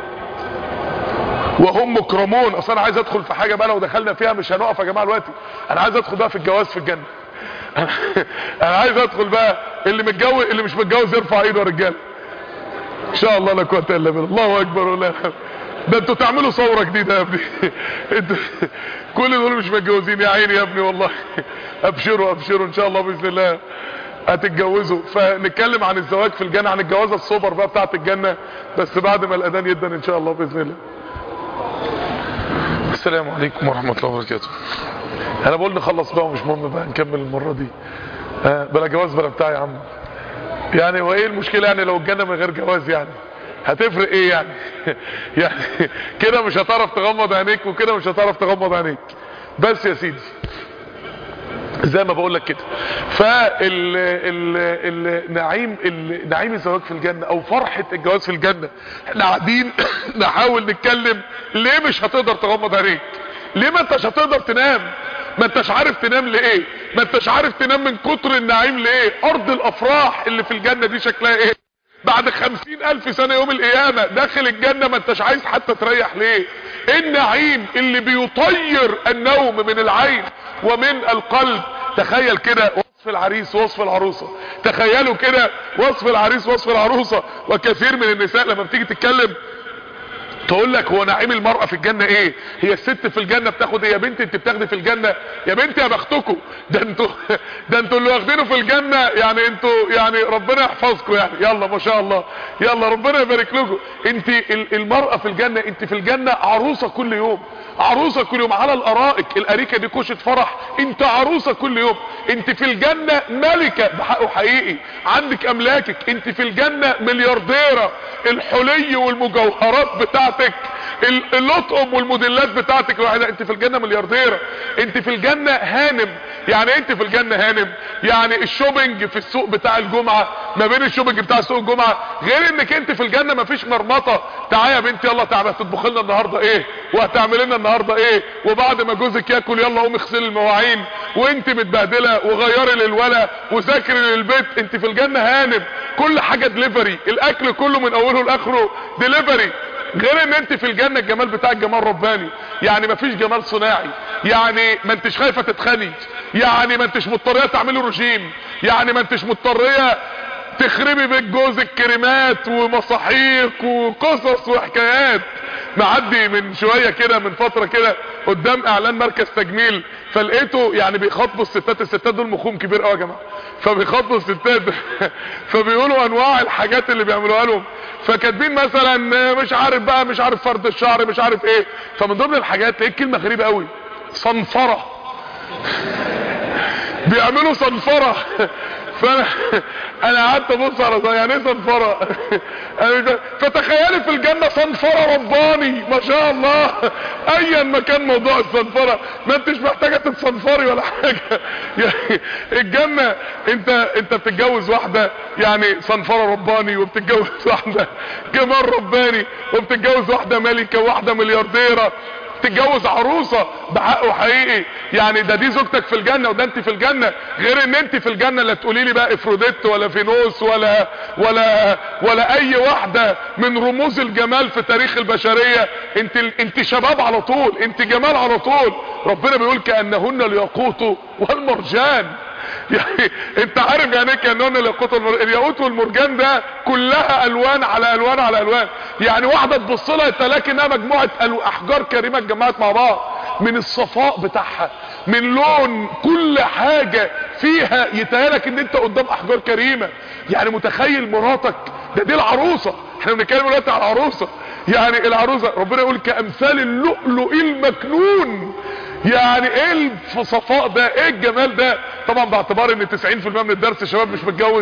وهم مكرمون. اصلا انا عايز ادخل في حاجة بقى لو دخلنا فيها مش هنقف يا جماعة دلوقتي. انا عايز ادخل بقى في الجواز في الجنة. انا عايز ادخل بقى، اللي متجوز اللي مش متجوز يرفع ايده يا رجاله ان شاء الله. لا قوه الا بالله، الله اكبر. ولا ده انتوا تعملوا ثوره جديده يا ابني. انتوا كل دول مش متجوزين يا عيني يا ابني والله. ابشروا ابشروا ان شاء الله باذن الله هتتجوزوا. فنتكلم عن الزواج في الجنه، عن الجوازه السوبر بقى بتاعت الجنه، بس بعد ما الاذان يدن ان شاء الله باذن الله. السلام عليكم ورحمه الله وبركاته. انا بقول نخلص بقى ومش مهم بقى نكمل المره دي. آه بلا جواز بلا بتاع يا عم. يعني وايه المشكله يعني لو الجنه من غير جواز؟ يعني هتفرق ايه يعني؟ يعني كده مش هتعرف تغمض عينيك وكده مش هتعرف تغمض عينيك. بس يا سيدي زي ما بقول لك كده. فالنعيم نعيم الزواج في الجنة او فرحة الجواز في الجنة، احنا قاعدين نحاول نتكلم ليه مش هتقدر تغمض عينيك؟ ليه ما انتش هتقدر تنام؟ ما انتش عارف تنام ليه؟ ما انتش عارف تنام من كتر النعيم ليه؟ ارض الافراح اللي في الجنة دي شكلها ايه بعد خمسين الف سنة يوم القيامة؟ داخل الجنة ما انتش عايز حتى تريح ليه؟ النعيم اللي بيطير النوم من العين ومن القلب. تخيل كده وصف العريس ووصف العروسة، تخيلوا كده وصف العريس ووصف العروسة. وكثير من النساء لما بتيجي تتكلم تقول لك هو نعيم المرأة في الجنة ايه؟ هي الست في الجنة بتاخد ايه؟ يا بنتي انت بتاخدي في الجنة؟ يا بنتي يا بختكم، ده انتوا ده انتوا اللي واخدينه في الجنة، يعني انتوا يعني ربنا يحفظكم يعني، يلا ما شاء الله، يلا ربنا يبارك لكم. انت المرأة في الجنة، انت في الجنة عروسة كل يوم، عروسة كل يوم على الارائك، الاريكة دي كوشة فرح، انت عروسة كل يوم. انت في الجنة ملكة بحقه حقيقي، عندك املاكك، انت في الجنة مليارديرة، الحلي والمجوهرات بتاعتك، اللطقم والموديلات بتاعتك الوحيدة، انت في الجنة مليارديرة. انت في الجنة هانم. يعني انت في الجنة هانم، يعني الشوبينج في السوق بتاع الجمعة، ما بين الشوبينج بتاع سوق الجمعة، غير انك انت في الجنة مفيش مرمطة. تعالى يا بنتي يلا تعالى تطبخ لنا النهاردة ايه، وهتعمل لنا النهاردة ايه، وبعد ما جوزك ياكل يلا قوم اغسلي المواعين، وانت متبهدلة وغيري للولا وذاكري للبيت. انت في الجنة هانم، كل حاجة دليفري، الاكل كله من اوله لاخره دليفري. غير ان انت في الجنة الجمال بتاعك جمال رباني، يعني مفيش جمال صناعي، يعني ما انتش خايفة تتخني، يعني ما انتش مضطرية تعملي رجيم، يعني ما انتش مضطرية تخربي بيت جوزك كريمات ومصاحيق وقصص وحكايات. معدي من شوية كده من فترة كده قدام اعلان مركز تجميل، فلقيته يعني بيخاطبوا الستات، الستات دول مخهم كبير قوي يا جماعة، فبيخاطبوا الستات فبيقولوا انواع الحاجات اللي بيعملوها لهم، فكاتبين مثلا مش عارف بقى مش عارف فرد الشعر مش عارف ايه، فمن ضمن الحاجات ايه كلمة غريبة قوي، صنفرة. بيعملوا صنفرة. فانا انا قعدت ابص على يعني ايه صنفرة. فتخيلي في الجنة صنفرة رباني ما شاء الله، ايا ما كان موضوع الصنفرة ما انتش محتاجة تتصنفري ولا حاجة. يعني الجنة انت انت بتتجوز واحدة يعني صنفرة رباني، وبتتجوز واحدة جمال رباني، وبتتجوز واحدة ملكة، واحدة مليارديرة، تتجوز عروسة بحقه حقيقي. يعني ده دي زوجتك في الجنة وده انت في الجنة. غير ان انت في الجنة لا تقولي لي بقى افروديت ولا فينوس ولا ولا ولا اي واحدة من رموز الجمال في تاريخ البشرية، انت انت شباب على طول، انت جمال على طول. ربنا بيقول كأنهن الياقوت والمرجان. يعني انت عارف يعني ايه كأنهن الياقوت والمرجان؟ الياقوت والمرجان ده كلها الوان على الوان على الوان، يعني واحدة تبص لها تلاقي انها مجموعة احجار كريمة اتجمعت مع بعض، من الصفاء بتاعها، من لون كل حاجة فيها يتهيألك ان انت قدام احجار كريمة. يعني متخيل مراتك، ده دي العروسة، احنا بنتكلم دلوقتي على العروسة. يعني العروسة ربنا يقول كأمثال اللؤلؤ المكنون. يعني ايه الصفاء ده، ايه الجمال ده؟ طبعا باعتبار ان تسعين في المية من الدرس شباب مش متجوز،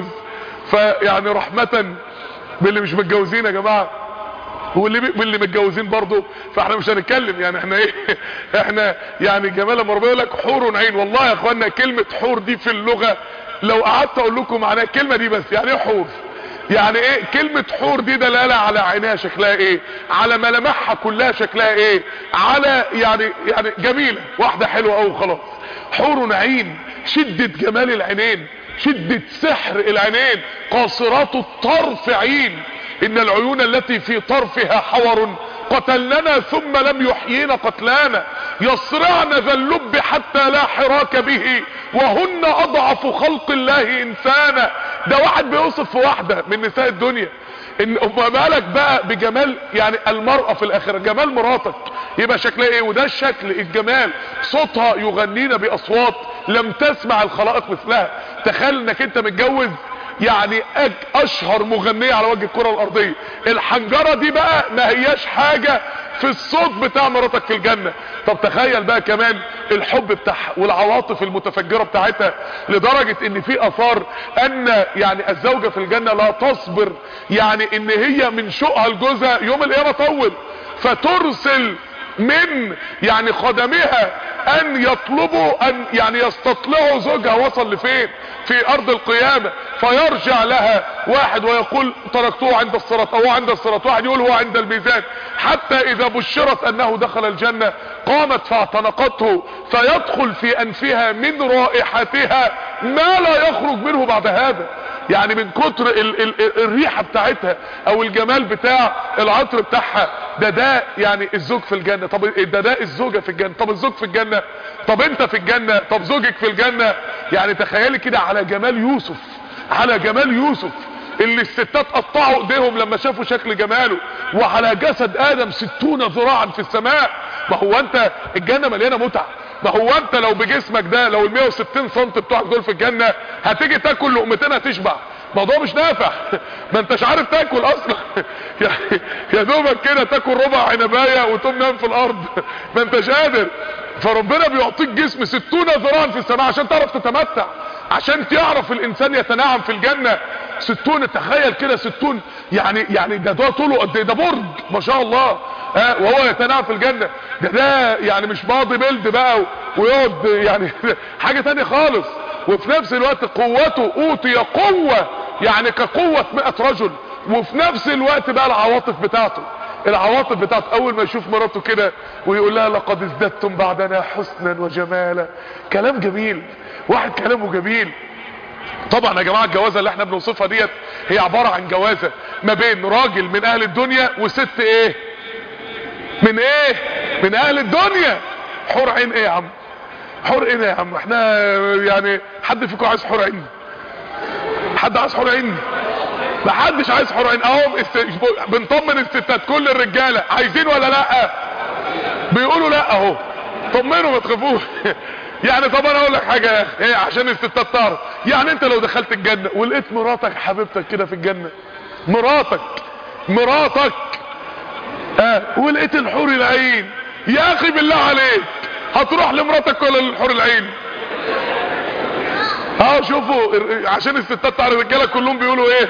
فيعني رحمة باللي مش متجوزين يا جماعة، واللي واللي متجوزين برضه، فاحنا مش هنتكلم يعني احنا ايه احنا يعني جمال لما ربنا يقول لك حور عين. والله يا اخوانا كلمة حور دي في اللغة لو قعدت اقول لكم معناها الكلمة دي بس، يعني ايه حور؟ يعني ايه كلمة حور دي؟ دلالة على عينيها شكلها ايه، على ملامحها كلها شكلها ايه، على يعني يعني جميلة، واحدة حلوة قوي خلاص. حور عين، شدة جمال العينين، شدة سحر العينين، قاصرات الطرف عين، ان العيون التي في طرفها حور قتلنا ثم لم يحيينا قتلانا، يصرعن ذا اللب حتى لا حراك به وهن اضعف خلق الله انسانا. ده واحد بيوصف في واحدة من نساء الدنيا، ان ما بالك بقى بجمال يعني المرأة في الاخرة، جمال مراتك يبقى شكلها ايه؟ وده الشكل الجمال، صوتها يغنينا باصوات لم تسمع الخلائق مثلها. تخيل انك انت متجوز يعني اشهر مغنية على وجه الكرة الارضية، الحنجرة دي بقى ما هياش حاجة في الصوت بتاع مراتك في الجنة. طب تخيل بقى كمان الحب بتاعها والعواطف المتفجرة بتاعتها، لدرجة ان في اثار ان يعني الزوجة في الجنة لا تصبر يعني ان هي من شوقها لجوزها يوم القيامة طول، فترسل من يعني خدمها ان يطلبوا ان يعني يستطلعوا زوجها وصل لفين في ارض القيامة، فيرجع لها واحد ويقول تركته عند الصراط، او عند الصراط، واحد يقول هو عند الميزان، حتى اذا بشرت انه دخل الجنة قامت فاعتنقته فيدخل في انفها من رائحتها ما لا يخرج منه بعد هذا. يعني من كتر ال ال الريحة بتاعتها او الجمال بتاع العطر بتاعها. ده ده يعني الزوج في الجنة. طب ده ده الزوجة في الجنة. طب الزوج في الجنة، طب انت في الجنة، طب زوجك في الجنة. يعني تخيلي كده على جمال يوسف، على جمال يوسف اللي الستات قطعوا ايديهم لما شافوا شكل جماله، وعلى جسد ادم ستون ذراعا في السماء. ما هو انت الجنة مليانة متعة. ما هو انت لو بجسمك ده، لو ال مية وستين سم بتوعك دول في الجنة، هتيجي تاكل لقمتين هتشبع. الموضوع مش نافع. ما انتش عارف تاكل اصلا. يا دوبك كده تاكل ربع عنبايه وتقوم نام في الارض. ما انتش قادر. فربنا بيعطيك جسم ستون ذراعا في السماء عشان تعرف تتمتع، عشان تعرف الانسان يتنعم في الجنة. ستون، تخيل كده ستون، يعني يعني ده ده طوله قد ايه؟ ده برج ما شاء الله. ها أه وهو يتنعم في الجنة. ده ده يعني مش باضي بيلد بقى ويقعد يعني حاجة تانية خالص. وفي نفس الوقت قوته اوتي قوة، يعني كقوة مئة رجل. وفي نفس الوقت بقى العواطف بتاعته، العواطف بتاعته اول ما يشوف مراته كده ويقول لها لقد ازددتم بعدنا حسنا وجمالا. كلام جميل، واحد كلامه جميل. طبعا يا جماعة الجوازة اللي احنا بنوصفها ديت هي عبارة عن جوازة ما بين راجل من اهل الدنيا وست ايه من ايه من اهل الدنيا. حور عين ايه يا عم؟ حور عين ايه يا عم؟ احنا يعني حد فيكم عايز حور عين؟ حد عايز حور عين؟ ما حدش عايز حور عين. اهو بنطمن الستات، كل الرجالة عايزين ولا لا؟ بيقولوا لا اهو. طمنوا ما تخافوش. يعني طب انا اقول لك حاجة يا اخي ايه عشان الستات تعرف. يعني انت لو دخلت الجنة ولقيت مراتك حبيبتك كده في الجنة، مراتك مراتك اه ولقيت الحور العين، يا اخي بالله عليك هتروح لمراتك ولا للحور العين؟ اه شوفوا عشان الستات تعرف الرجاله كلهم بيقولوا ايه.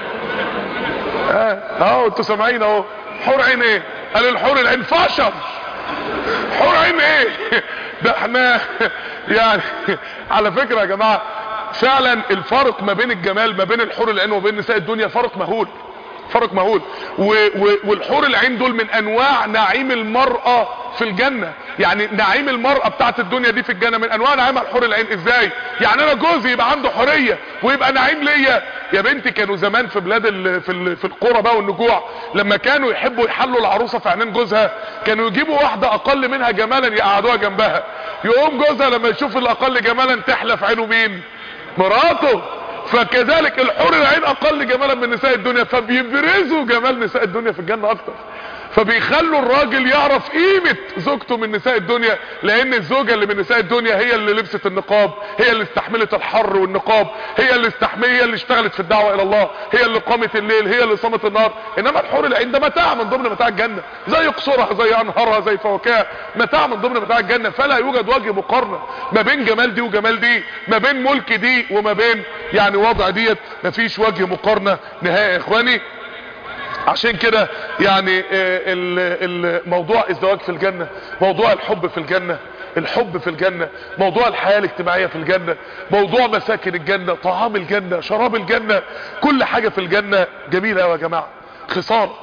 اه اه انتوا سامعين اهو. حور عين ايه؟ قال الحور العين فشر. حور عين ايه؟ ده احنا يعني على فكرة يا جماعة فعلا الفرق ما بين الجمال ما بين الحور العين وبين نساء الدنيا فرق مهول، فرق مهول. والحور العين دول من انواع نعيم المرأة في الجنة. يعني نعيم المرأة بتاعت الدنيا دي في الجنة من انواع نعيم الحور العين. ازاي؟ يعني انا جوزي يبقى عنده حرية ويبقى نعيم ليا. يا بنتي كانوا زمان في بلاد ال في, ال في القرى بقى والنجوع لما كانوا يحبوا يحلوا العروسة في عينين جوزها كانوا يجيبوا واحدة اقل منها جمالا يقعدوها جنبها. يقوم جوزها لما يشوف الاقل جمالا تحلى في عينه مين؟ مراته. فكذلك الحور العين اقل جمالا من نساء الدنيا، فبيبرزوا جمال نساء الدنيا في الجنة اكتر. فبيخلوا الراجل يعرف قيمة زوجته من نساء الدنيا، لان الزوجة اللي من نساء الدنيا هي اللي لبست النقاب، هي اللي استحملت الحر والنقاب، هي اللي استحمل هي اللي اشتغلت في الدعوة الى الله، هي اللي قامت الليل، هي اللي صامت النهار. انما الحور العين ده متاع من ضمن متاع الجنة، زي قصورها زي انهارها زي فواكهها، متاع من ضمن متاع الجنة. فلا يوجد وجه مقارنة ما بين جمال دي وجمال دي، ما بين ملك دي وما بين يعني وضع ديت، مفيش وجه مقارنة نهائي يا اخواني. عشان كده يعني الموضوع الزواج في الجنة، موضوع الحب في الجنة، الحب في الجنة، موضوع الحياة الاجتماعية في الجنة، موضوع مساكن الجنة، طعام الجنة، شراب الجنة، كل حاجة في الجنة جميلة يا جماعة. خسارة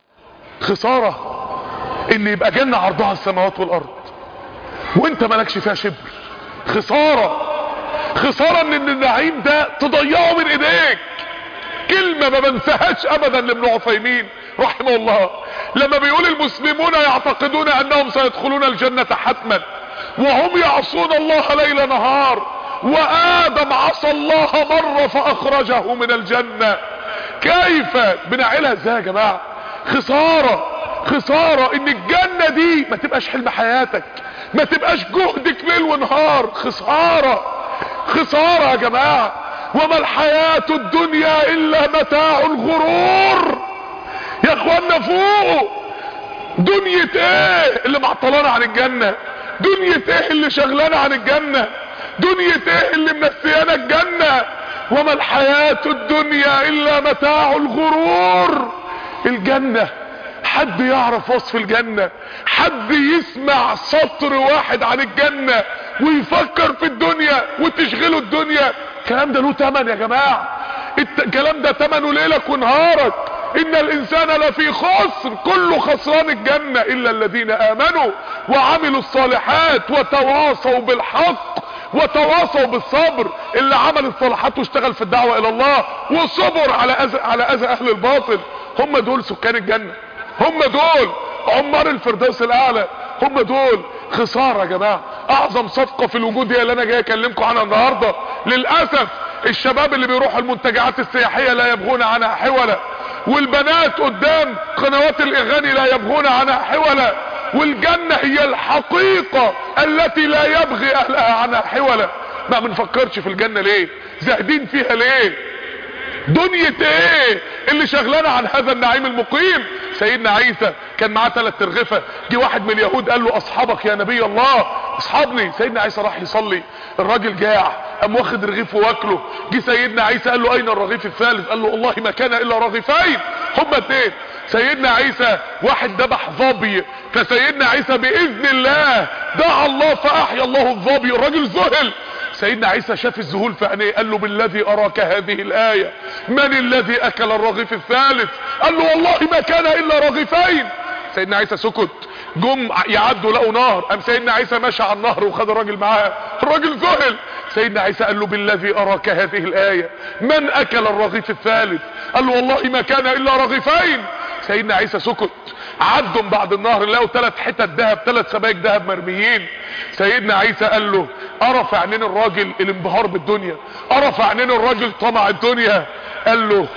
خسارة ان يبقى جنة عرضها السماوات والارض وانت مالكش فيها شبر. خسارة خسارة ان النعيم ده تضيعه من ايديك. كلمة ما بنساهاش ابدا لابن عثيمين رحمه الله لما بيقول المسلمون يعتقدون انهم سيدخلون الجنة حتما وهم يعصون الله ليل نهار، وادم عصى الله مرة فاخرجه من الجنة. كيف بنعقلها ازاي يا جماعة؟ خسارة خسارة ان الجنة دي ما تبقاش حلم حياتك، ما تبقاش جهدك ليل ونهار. خسارة خسارة يا جماعة. وما الحياة الدنيا الا متاع الغرور. يا اخوانا فوق. دنيا ايه اللي معطلانا عن الجنة؟ دنيا ايه اللي شغلانا عن الجنة؟ دنيا ايه اللي منسيانا الجنة؟ وما الحياة الدنيا الا متاع الغرور. الجنة حد يعرف وصف الجنة؟ حد يسمع سطر واحد عن الجنة ويفكر في الدنيا وتشغله الدنيا؟ الكلام ده له تمن يا جماعة، الكلام ده تمنه ليلك ونهارك. ان الانسان لفي خسر، كله خسران الجنة الا الذين امنوا وعملوا الصالحات وتواصوا بالحق وتواصوا بالصبر. اللي عمل الصالحات واشتغل في الدعوة الى الله وصبر على اذى على اذى اهل الباطل، هم دول سكان الجنة، هم دول عمار الفردوس الاعلى، هم دول. خسارة يا جماعة. اعظم صفقة في الوجود هي اللي انا جاي اكلمكم عنها النهاردة. للاسف الشباب اللي بيروحوا المنتجعات السياحية لا يبغون عنها حولا، والبنات قدام قنوات الاغاني لا يبغون عنها حولا، والجنة هي الحقيقة التي لا يبغي اهلها عنها حولا. ما بنفكرش في الجنة ليه؟ زاهدين فيها ليه؟ دنيا ايه اللي شغلنا عن هذا النعيم المقيم؟ سيدنا عيسى كان معاه ثلاث ترغفة، جه واحد من اليهود قال له اصحابك يا نبي الله، اصحابني. سيدنا عيسى راح يصلي، الراجل جاع قام واخد رغيف واكله. جه سيدنا عيسى قال له اين الرغيف الثالث؟ قال له والله ما كان الا رغيفين، هما اتنين. سيدنا عيسى واحد ذبح ظبي، فسيدنا عيسى باذن الله دعا الله فاحيا الله الظبي، الراجل ذهل. سيدنا عيسى شاف الذهول في عينيه، قال له بالذي اراك هذه الايه، من الذي اكل الرغيف الثالث؟ قال له والله ما كان الا رغيفين. سيدنا عيسى سكت. جم يعدوا لقوا نهر، قام سيدنا عيسى مشى على النهر وخد الراجل معاه، الراجل ذهل. سيدنا عيسى قال له بالذي اراك هذه الايه، من اكل الرغيف الثالث؟ قال له والله ما كان الا رغيفين. سيدنا عيسى سكت. عدوا بعد النهر لقوا ثلاث حتت ذهب، ثلاث سبايك ذهب مرميين. سيدنا عيسى قال له ارى في عينين الراجل الانبهار بالدنيا، ارى في عينين الراجل طمع الدنيا. قال له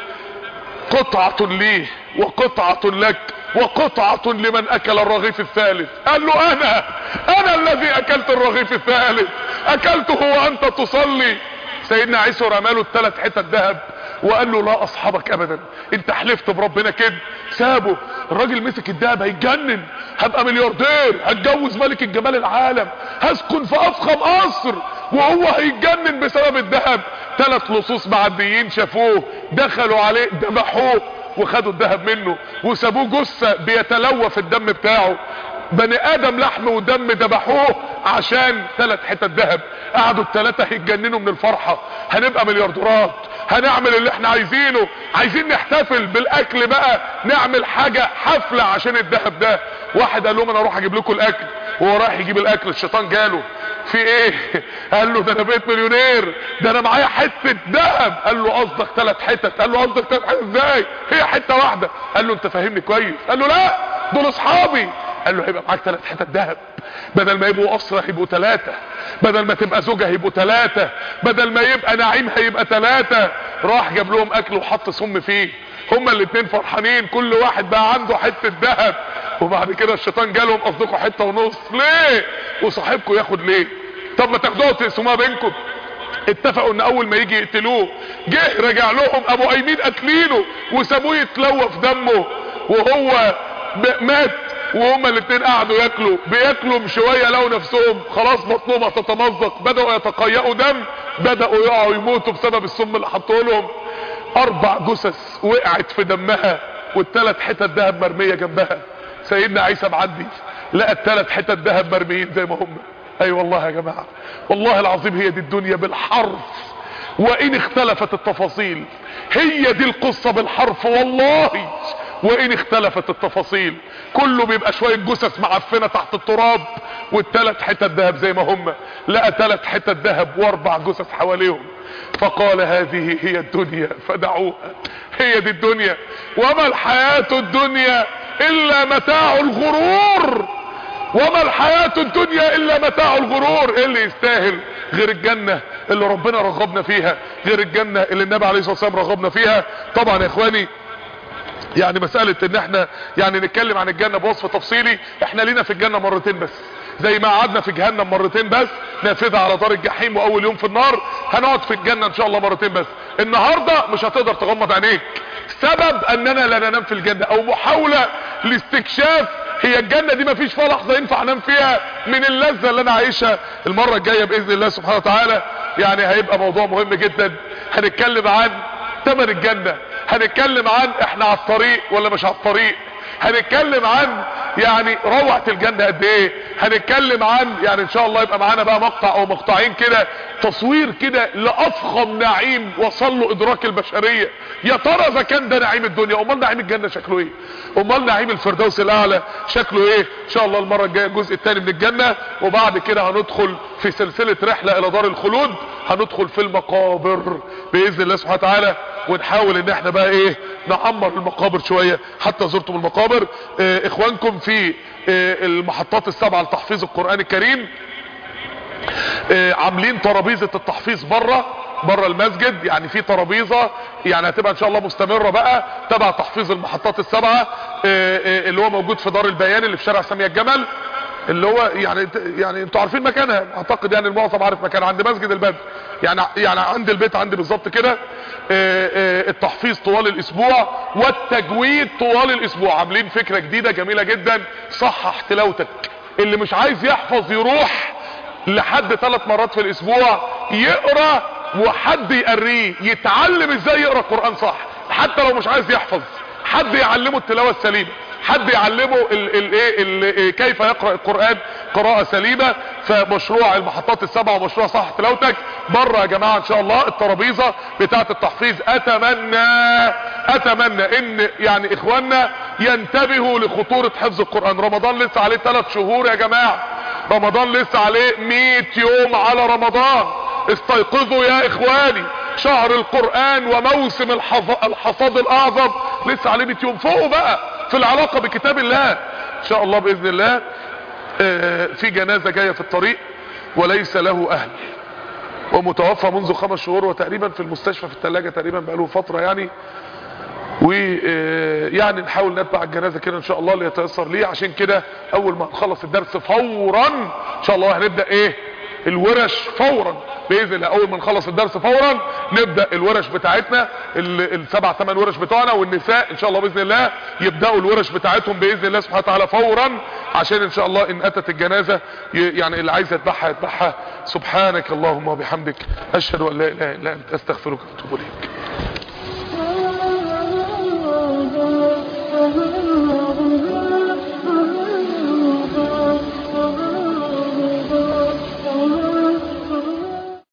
قطعة لي وقطعة لك وقطعة لمن اكل الرغيف الثالث. قال له انا انا الذي اكلت الرغيف الثالث، اكلته وانت تصلي. سيدنا عيسى رماله الثلاث حتت ذهب وقال له لا اصحابك ابدا، انت حلفت بربنا كده. سابه. الراجل مسك الدهب هيتجنن، هبقى ملياردير، هتجوز ملك الجمال العالم، هسكن في افخم قصر، وهو هيتجنن بسبب الدهب. ثلاث لصوص معديين شافوه، دخلوا عليه ذبحوه وخدوا الدهب منه وسابوه جثة بيتلوى في الدم بتاعه. بني ادم لحم ودم ذبحوه عشان ثلاث حتت ذهب. قعدوا الثلاثة هيتجننوا من الفرحة، هنبقى مليارديرات، هنعمل اللي احنا عايزينه، عايزين نحتفل بالاكل بقى، نعمل حاجة حفلة عشان الذهب ده. واحد قال لهم انا اروح اجيب لكم الاكل، وهو رايح يجيب الاكل الشيطان جاله. في ايه؟ قال له ده انا بقيت مليونير، ده انا معايا حتة ذهب. قال له قصدك ثلاث حتت؟ قال له قصدك ثلاث حتت ازاي؟ هي حتة واحدة. قال له انت فاهمني كويس؟ قال له لا دول اصحابي. قال له هيبقى معاك ثلاث حتت ذهب، بدل ما يبقوا اسرة هيبقوا ثلاثة، بدل ما تبقى زوجة هيبقوا ثلاثة، بدل ما يبقى نعيم هيبقى ثلاثة. راح جاب لهم اكل وحط سم فيه، هما الاثنين فرحانين، كل واحد بقى عنده حتة ذهب. وبعد كده الشيطان جالهم قصدكم حتة ونص ليه؟ وصاحبكم ياخد ليه؟ طب ما تاخدوها وتقسموها بينكم. اتفقوا ان اول ما يجي يقتلوه، جه رجع لهم ابو ايمين قتلينه وسابوه يتلوى في دمه وهو مات. وهما الاثنين قعدوا ياكلوا، بياكلوا شويه لقوا نفسهم خلاص بطنهم هتتمزق، بداوا يتقيأوا دم، بداوا يقعوا يموتوا بسبب السم اللي حطوه لهم. اربع جثث وقعت في دمها والثلاث حتت ذهب مرميه جنبها. سيدنا عيسى معدي لقى الثلاث حتت ذهب مرميين زي ما هم. اي أيوة والله يا جماعه، والله العظيم هي دي الدنيا بالحرف، وان اختلفت التفاصيل. هي دي القصه بالحرف والله، وان اختلفت التفاصيل. كله بيبقى شويه جثث معفنه تحت التراب والثلاث حتت ذهب زي ما هم. لقى ثلاث حتت ذهب واربع جثث حواليهم، فقال هذه هي الدنيا فدعوها. هي دي الدنيا، وما الحياه الدنيا الا متاع الغرور، وما الحياة الدنيا الا متاع الغرور. ايه اللي يستاهل غير الجنة اللي ربنا رغبنا فيها، غير الجنة اللي النبي عليه الصلاة والسلام رغبنا فيها؟ طبعا يا اخواني يعني مسألة ان احنا يعني نتكلم عن الجنة بوصف تفصيلي، احنا لينا في الجنة مرتين بس، زي ما قعدنا في جهنم مرتين بس نافذة على دار الجحيم واول يوم في النار، هنقعد في الجنة ان شاء الله مرتين بس. النهاردة مش هتقدر تغمض عينيك، سبب اننا لا ننام في الجنة او محاولة لاستكشاف هي الجنة دي مفيش فيها لحظة ينفع انام فيها من اللذة اللي انا عايشها. المرة الجاية باذن الله سبحانه وتعالى يعني هيبقى موضوع مهم جدا، هنتكلم عن ثمن الجنة، هنتكلم عن احنا على الطريق ولا مش على الطريق، هنتكلم عن يعني روعة الجنة قد ايه، هنتكلم عن يعني ان شاء الله يبقى معانا بقى مقطع او مقطعين كده تصوير كده لافخم نعيم وصل له ادراك البشرية. يا ترى اذا كان ده نعيم الدنيا، امال نعيم الجنة شكله ايه؟ امال نعيم الفردوس الاعلى شكله ايه؟ ان شاء الله المرة الجاية الجزء الثاني من الجنة، وبعد كده هندخل في سلسلة رحلة الى دار الخلود، هندخل في المقابر باذن الله سبحانه وتعالى، ونحاول ان احنا بقى ايه نعمر المقابر شوية حتى زرتم المقابر. اه اخوانكم في اه المحطات السبعة لتحفيظ القرآن الكريم اه عاملين ترابيزة التحفيظ بره بره المسجد، يعني في ترابيزة يعني هتبقى ان شاء الله مستمرة بقى تبع تحفيظ المحطات السبعة اه اه اللي هو موجود في دار البيان اللي في شارع سامية الجمل، اللي هو يعني يعني انتوا عارفين مكانها اعتقد، يعني المعظم عارف مكانها، عند مسجد البدر، يعني يعني عند البيت عندي بالظبط كده. التحفيظ طوال الاسبوع والتجويد طوال الاسبوع، عاملين فكرة جديدة جميلة جدا، صحح تلاوتك. اللي مش عايز يحفظ يروح لحد ثلاث مرات في الاسبوع يقرأ وحد يقريه، يتعلم ازاي يقرأ القرآن صح، حتى لو مش عايز يحفظ حد يعلمه التلاوة السليمة، حد يعلمه ال ال ال ال كيف يقرأ القرآن قراءة سليمة. فمشروع المحطات السبعة ومشروع صح تلاوتك بره يا جماعة ان شاء الله الترابيزة بتاعة التحفيظ. اتمنى اتمنى ان يعني اخواننا ينتبهوا لخطورة حفظ القرآن. رمضان لسه عليه ثلاث شهور يا جماعة، رمضان لسه عليه مئة يوم على رمضان، استيقظوا يا اخواني، شهر القرآن وموسم الحصاد الاعظم لسه عليه مئة يوم. فوقوا بقى في العلاقة بكتاب الله ان شاء الله باذن الله. آه في جنازة جاية في الطريق وليس له اهل، ومتوفى منذ خمس شهور، وتقريبا في المستشفى في الثلاجة تقريبا بقاله فترة يعني، ويعني نحاول نتبع الجنازة كده ان شاء الله اللي يتيسر ليه. عشان كده اول ما نخلص الدرس فورا ان شاء الله هنبدأ ايه الورش فورا باذن الله. اول ما نخلص الدرس فورا نبدا الورش بتاعتنا السبع ثمان ورش بتوعنا، والنساء ان شاء الله باذن الله يبداوا الورش بتاعتهم باذن الله سبحانه وتعالى فورا، عشان ان شاء الله ان اتت الجنازه يعني اللي عايز يتبعها يتبعها. سبحانك اللهم وبحمدك، اشهد ان لا اله الا انت، استغفرك واتوب اليك.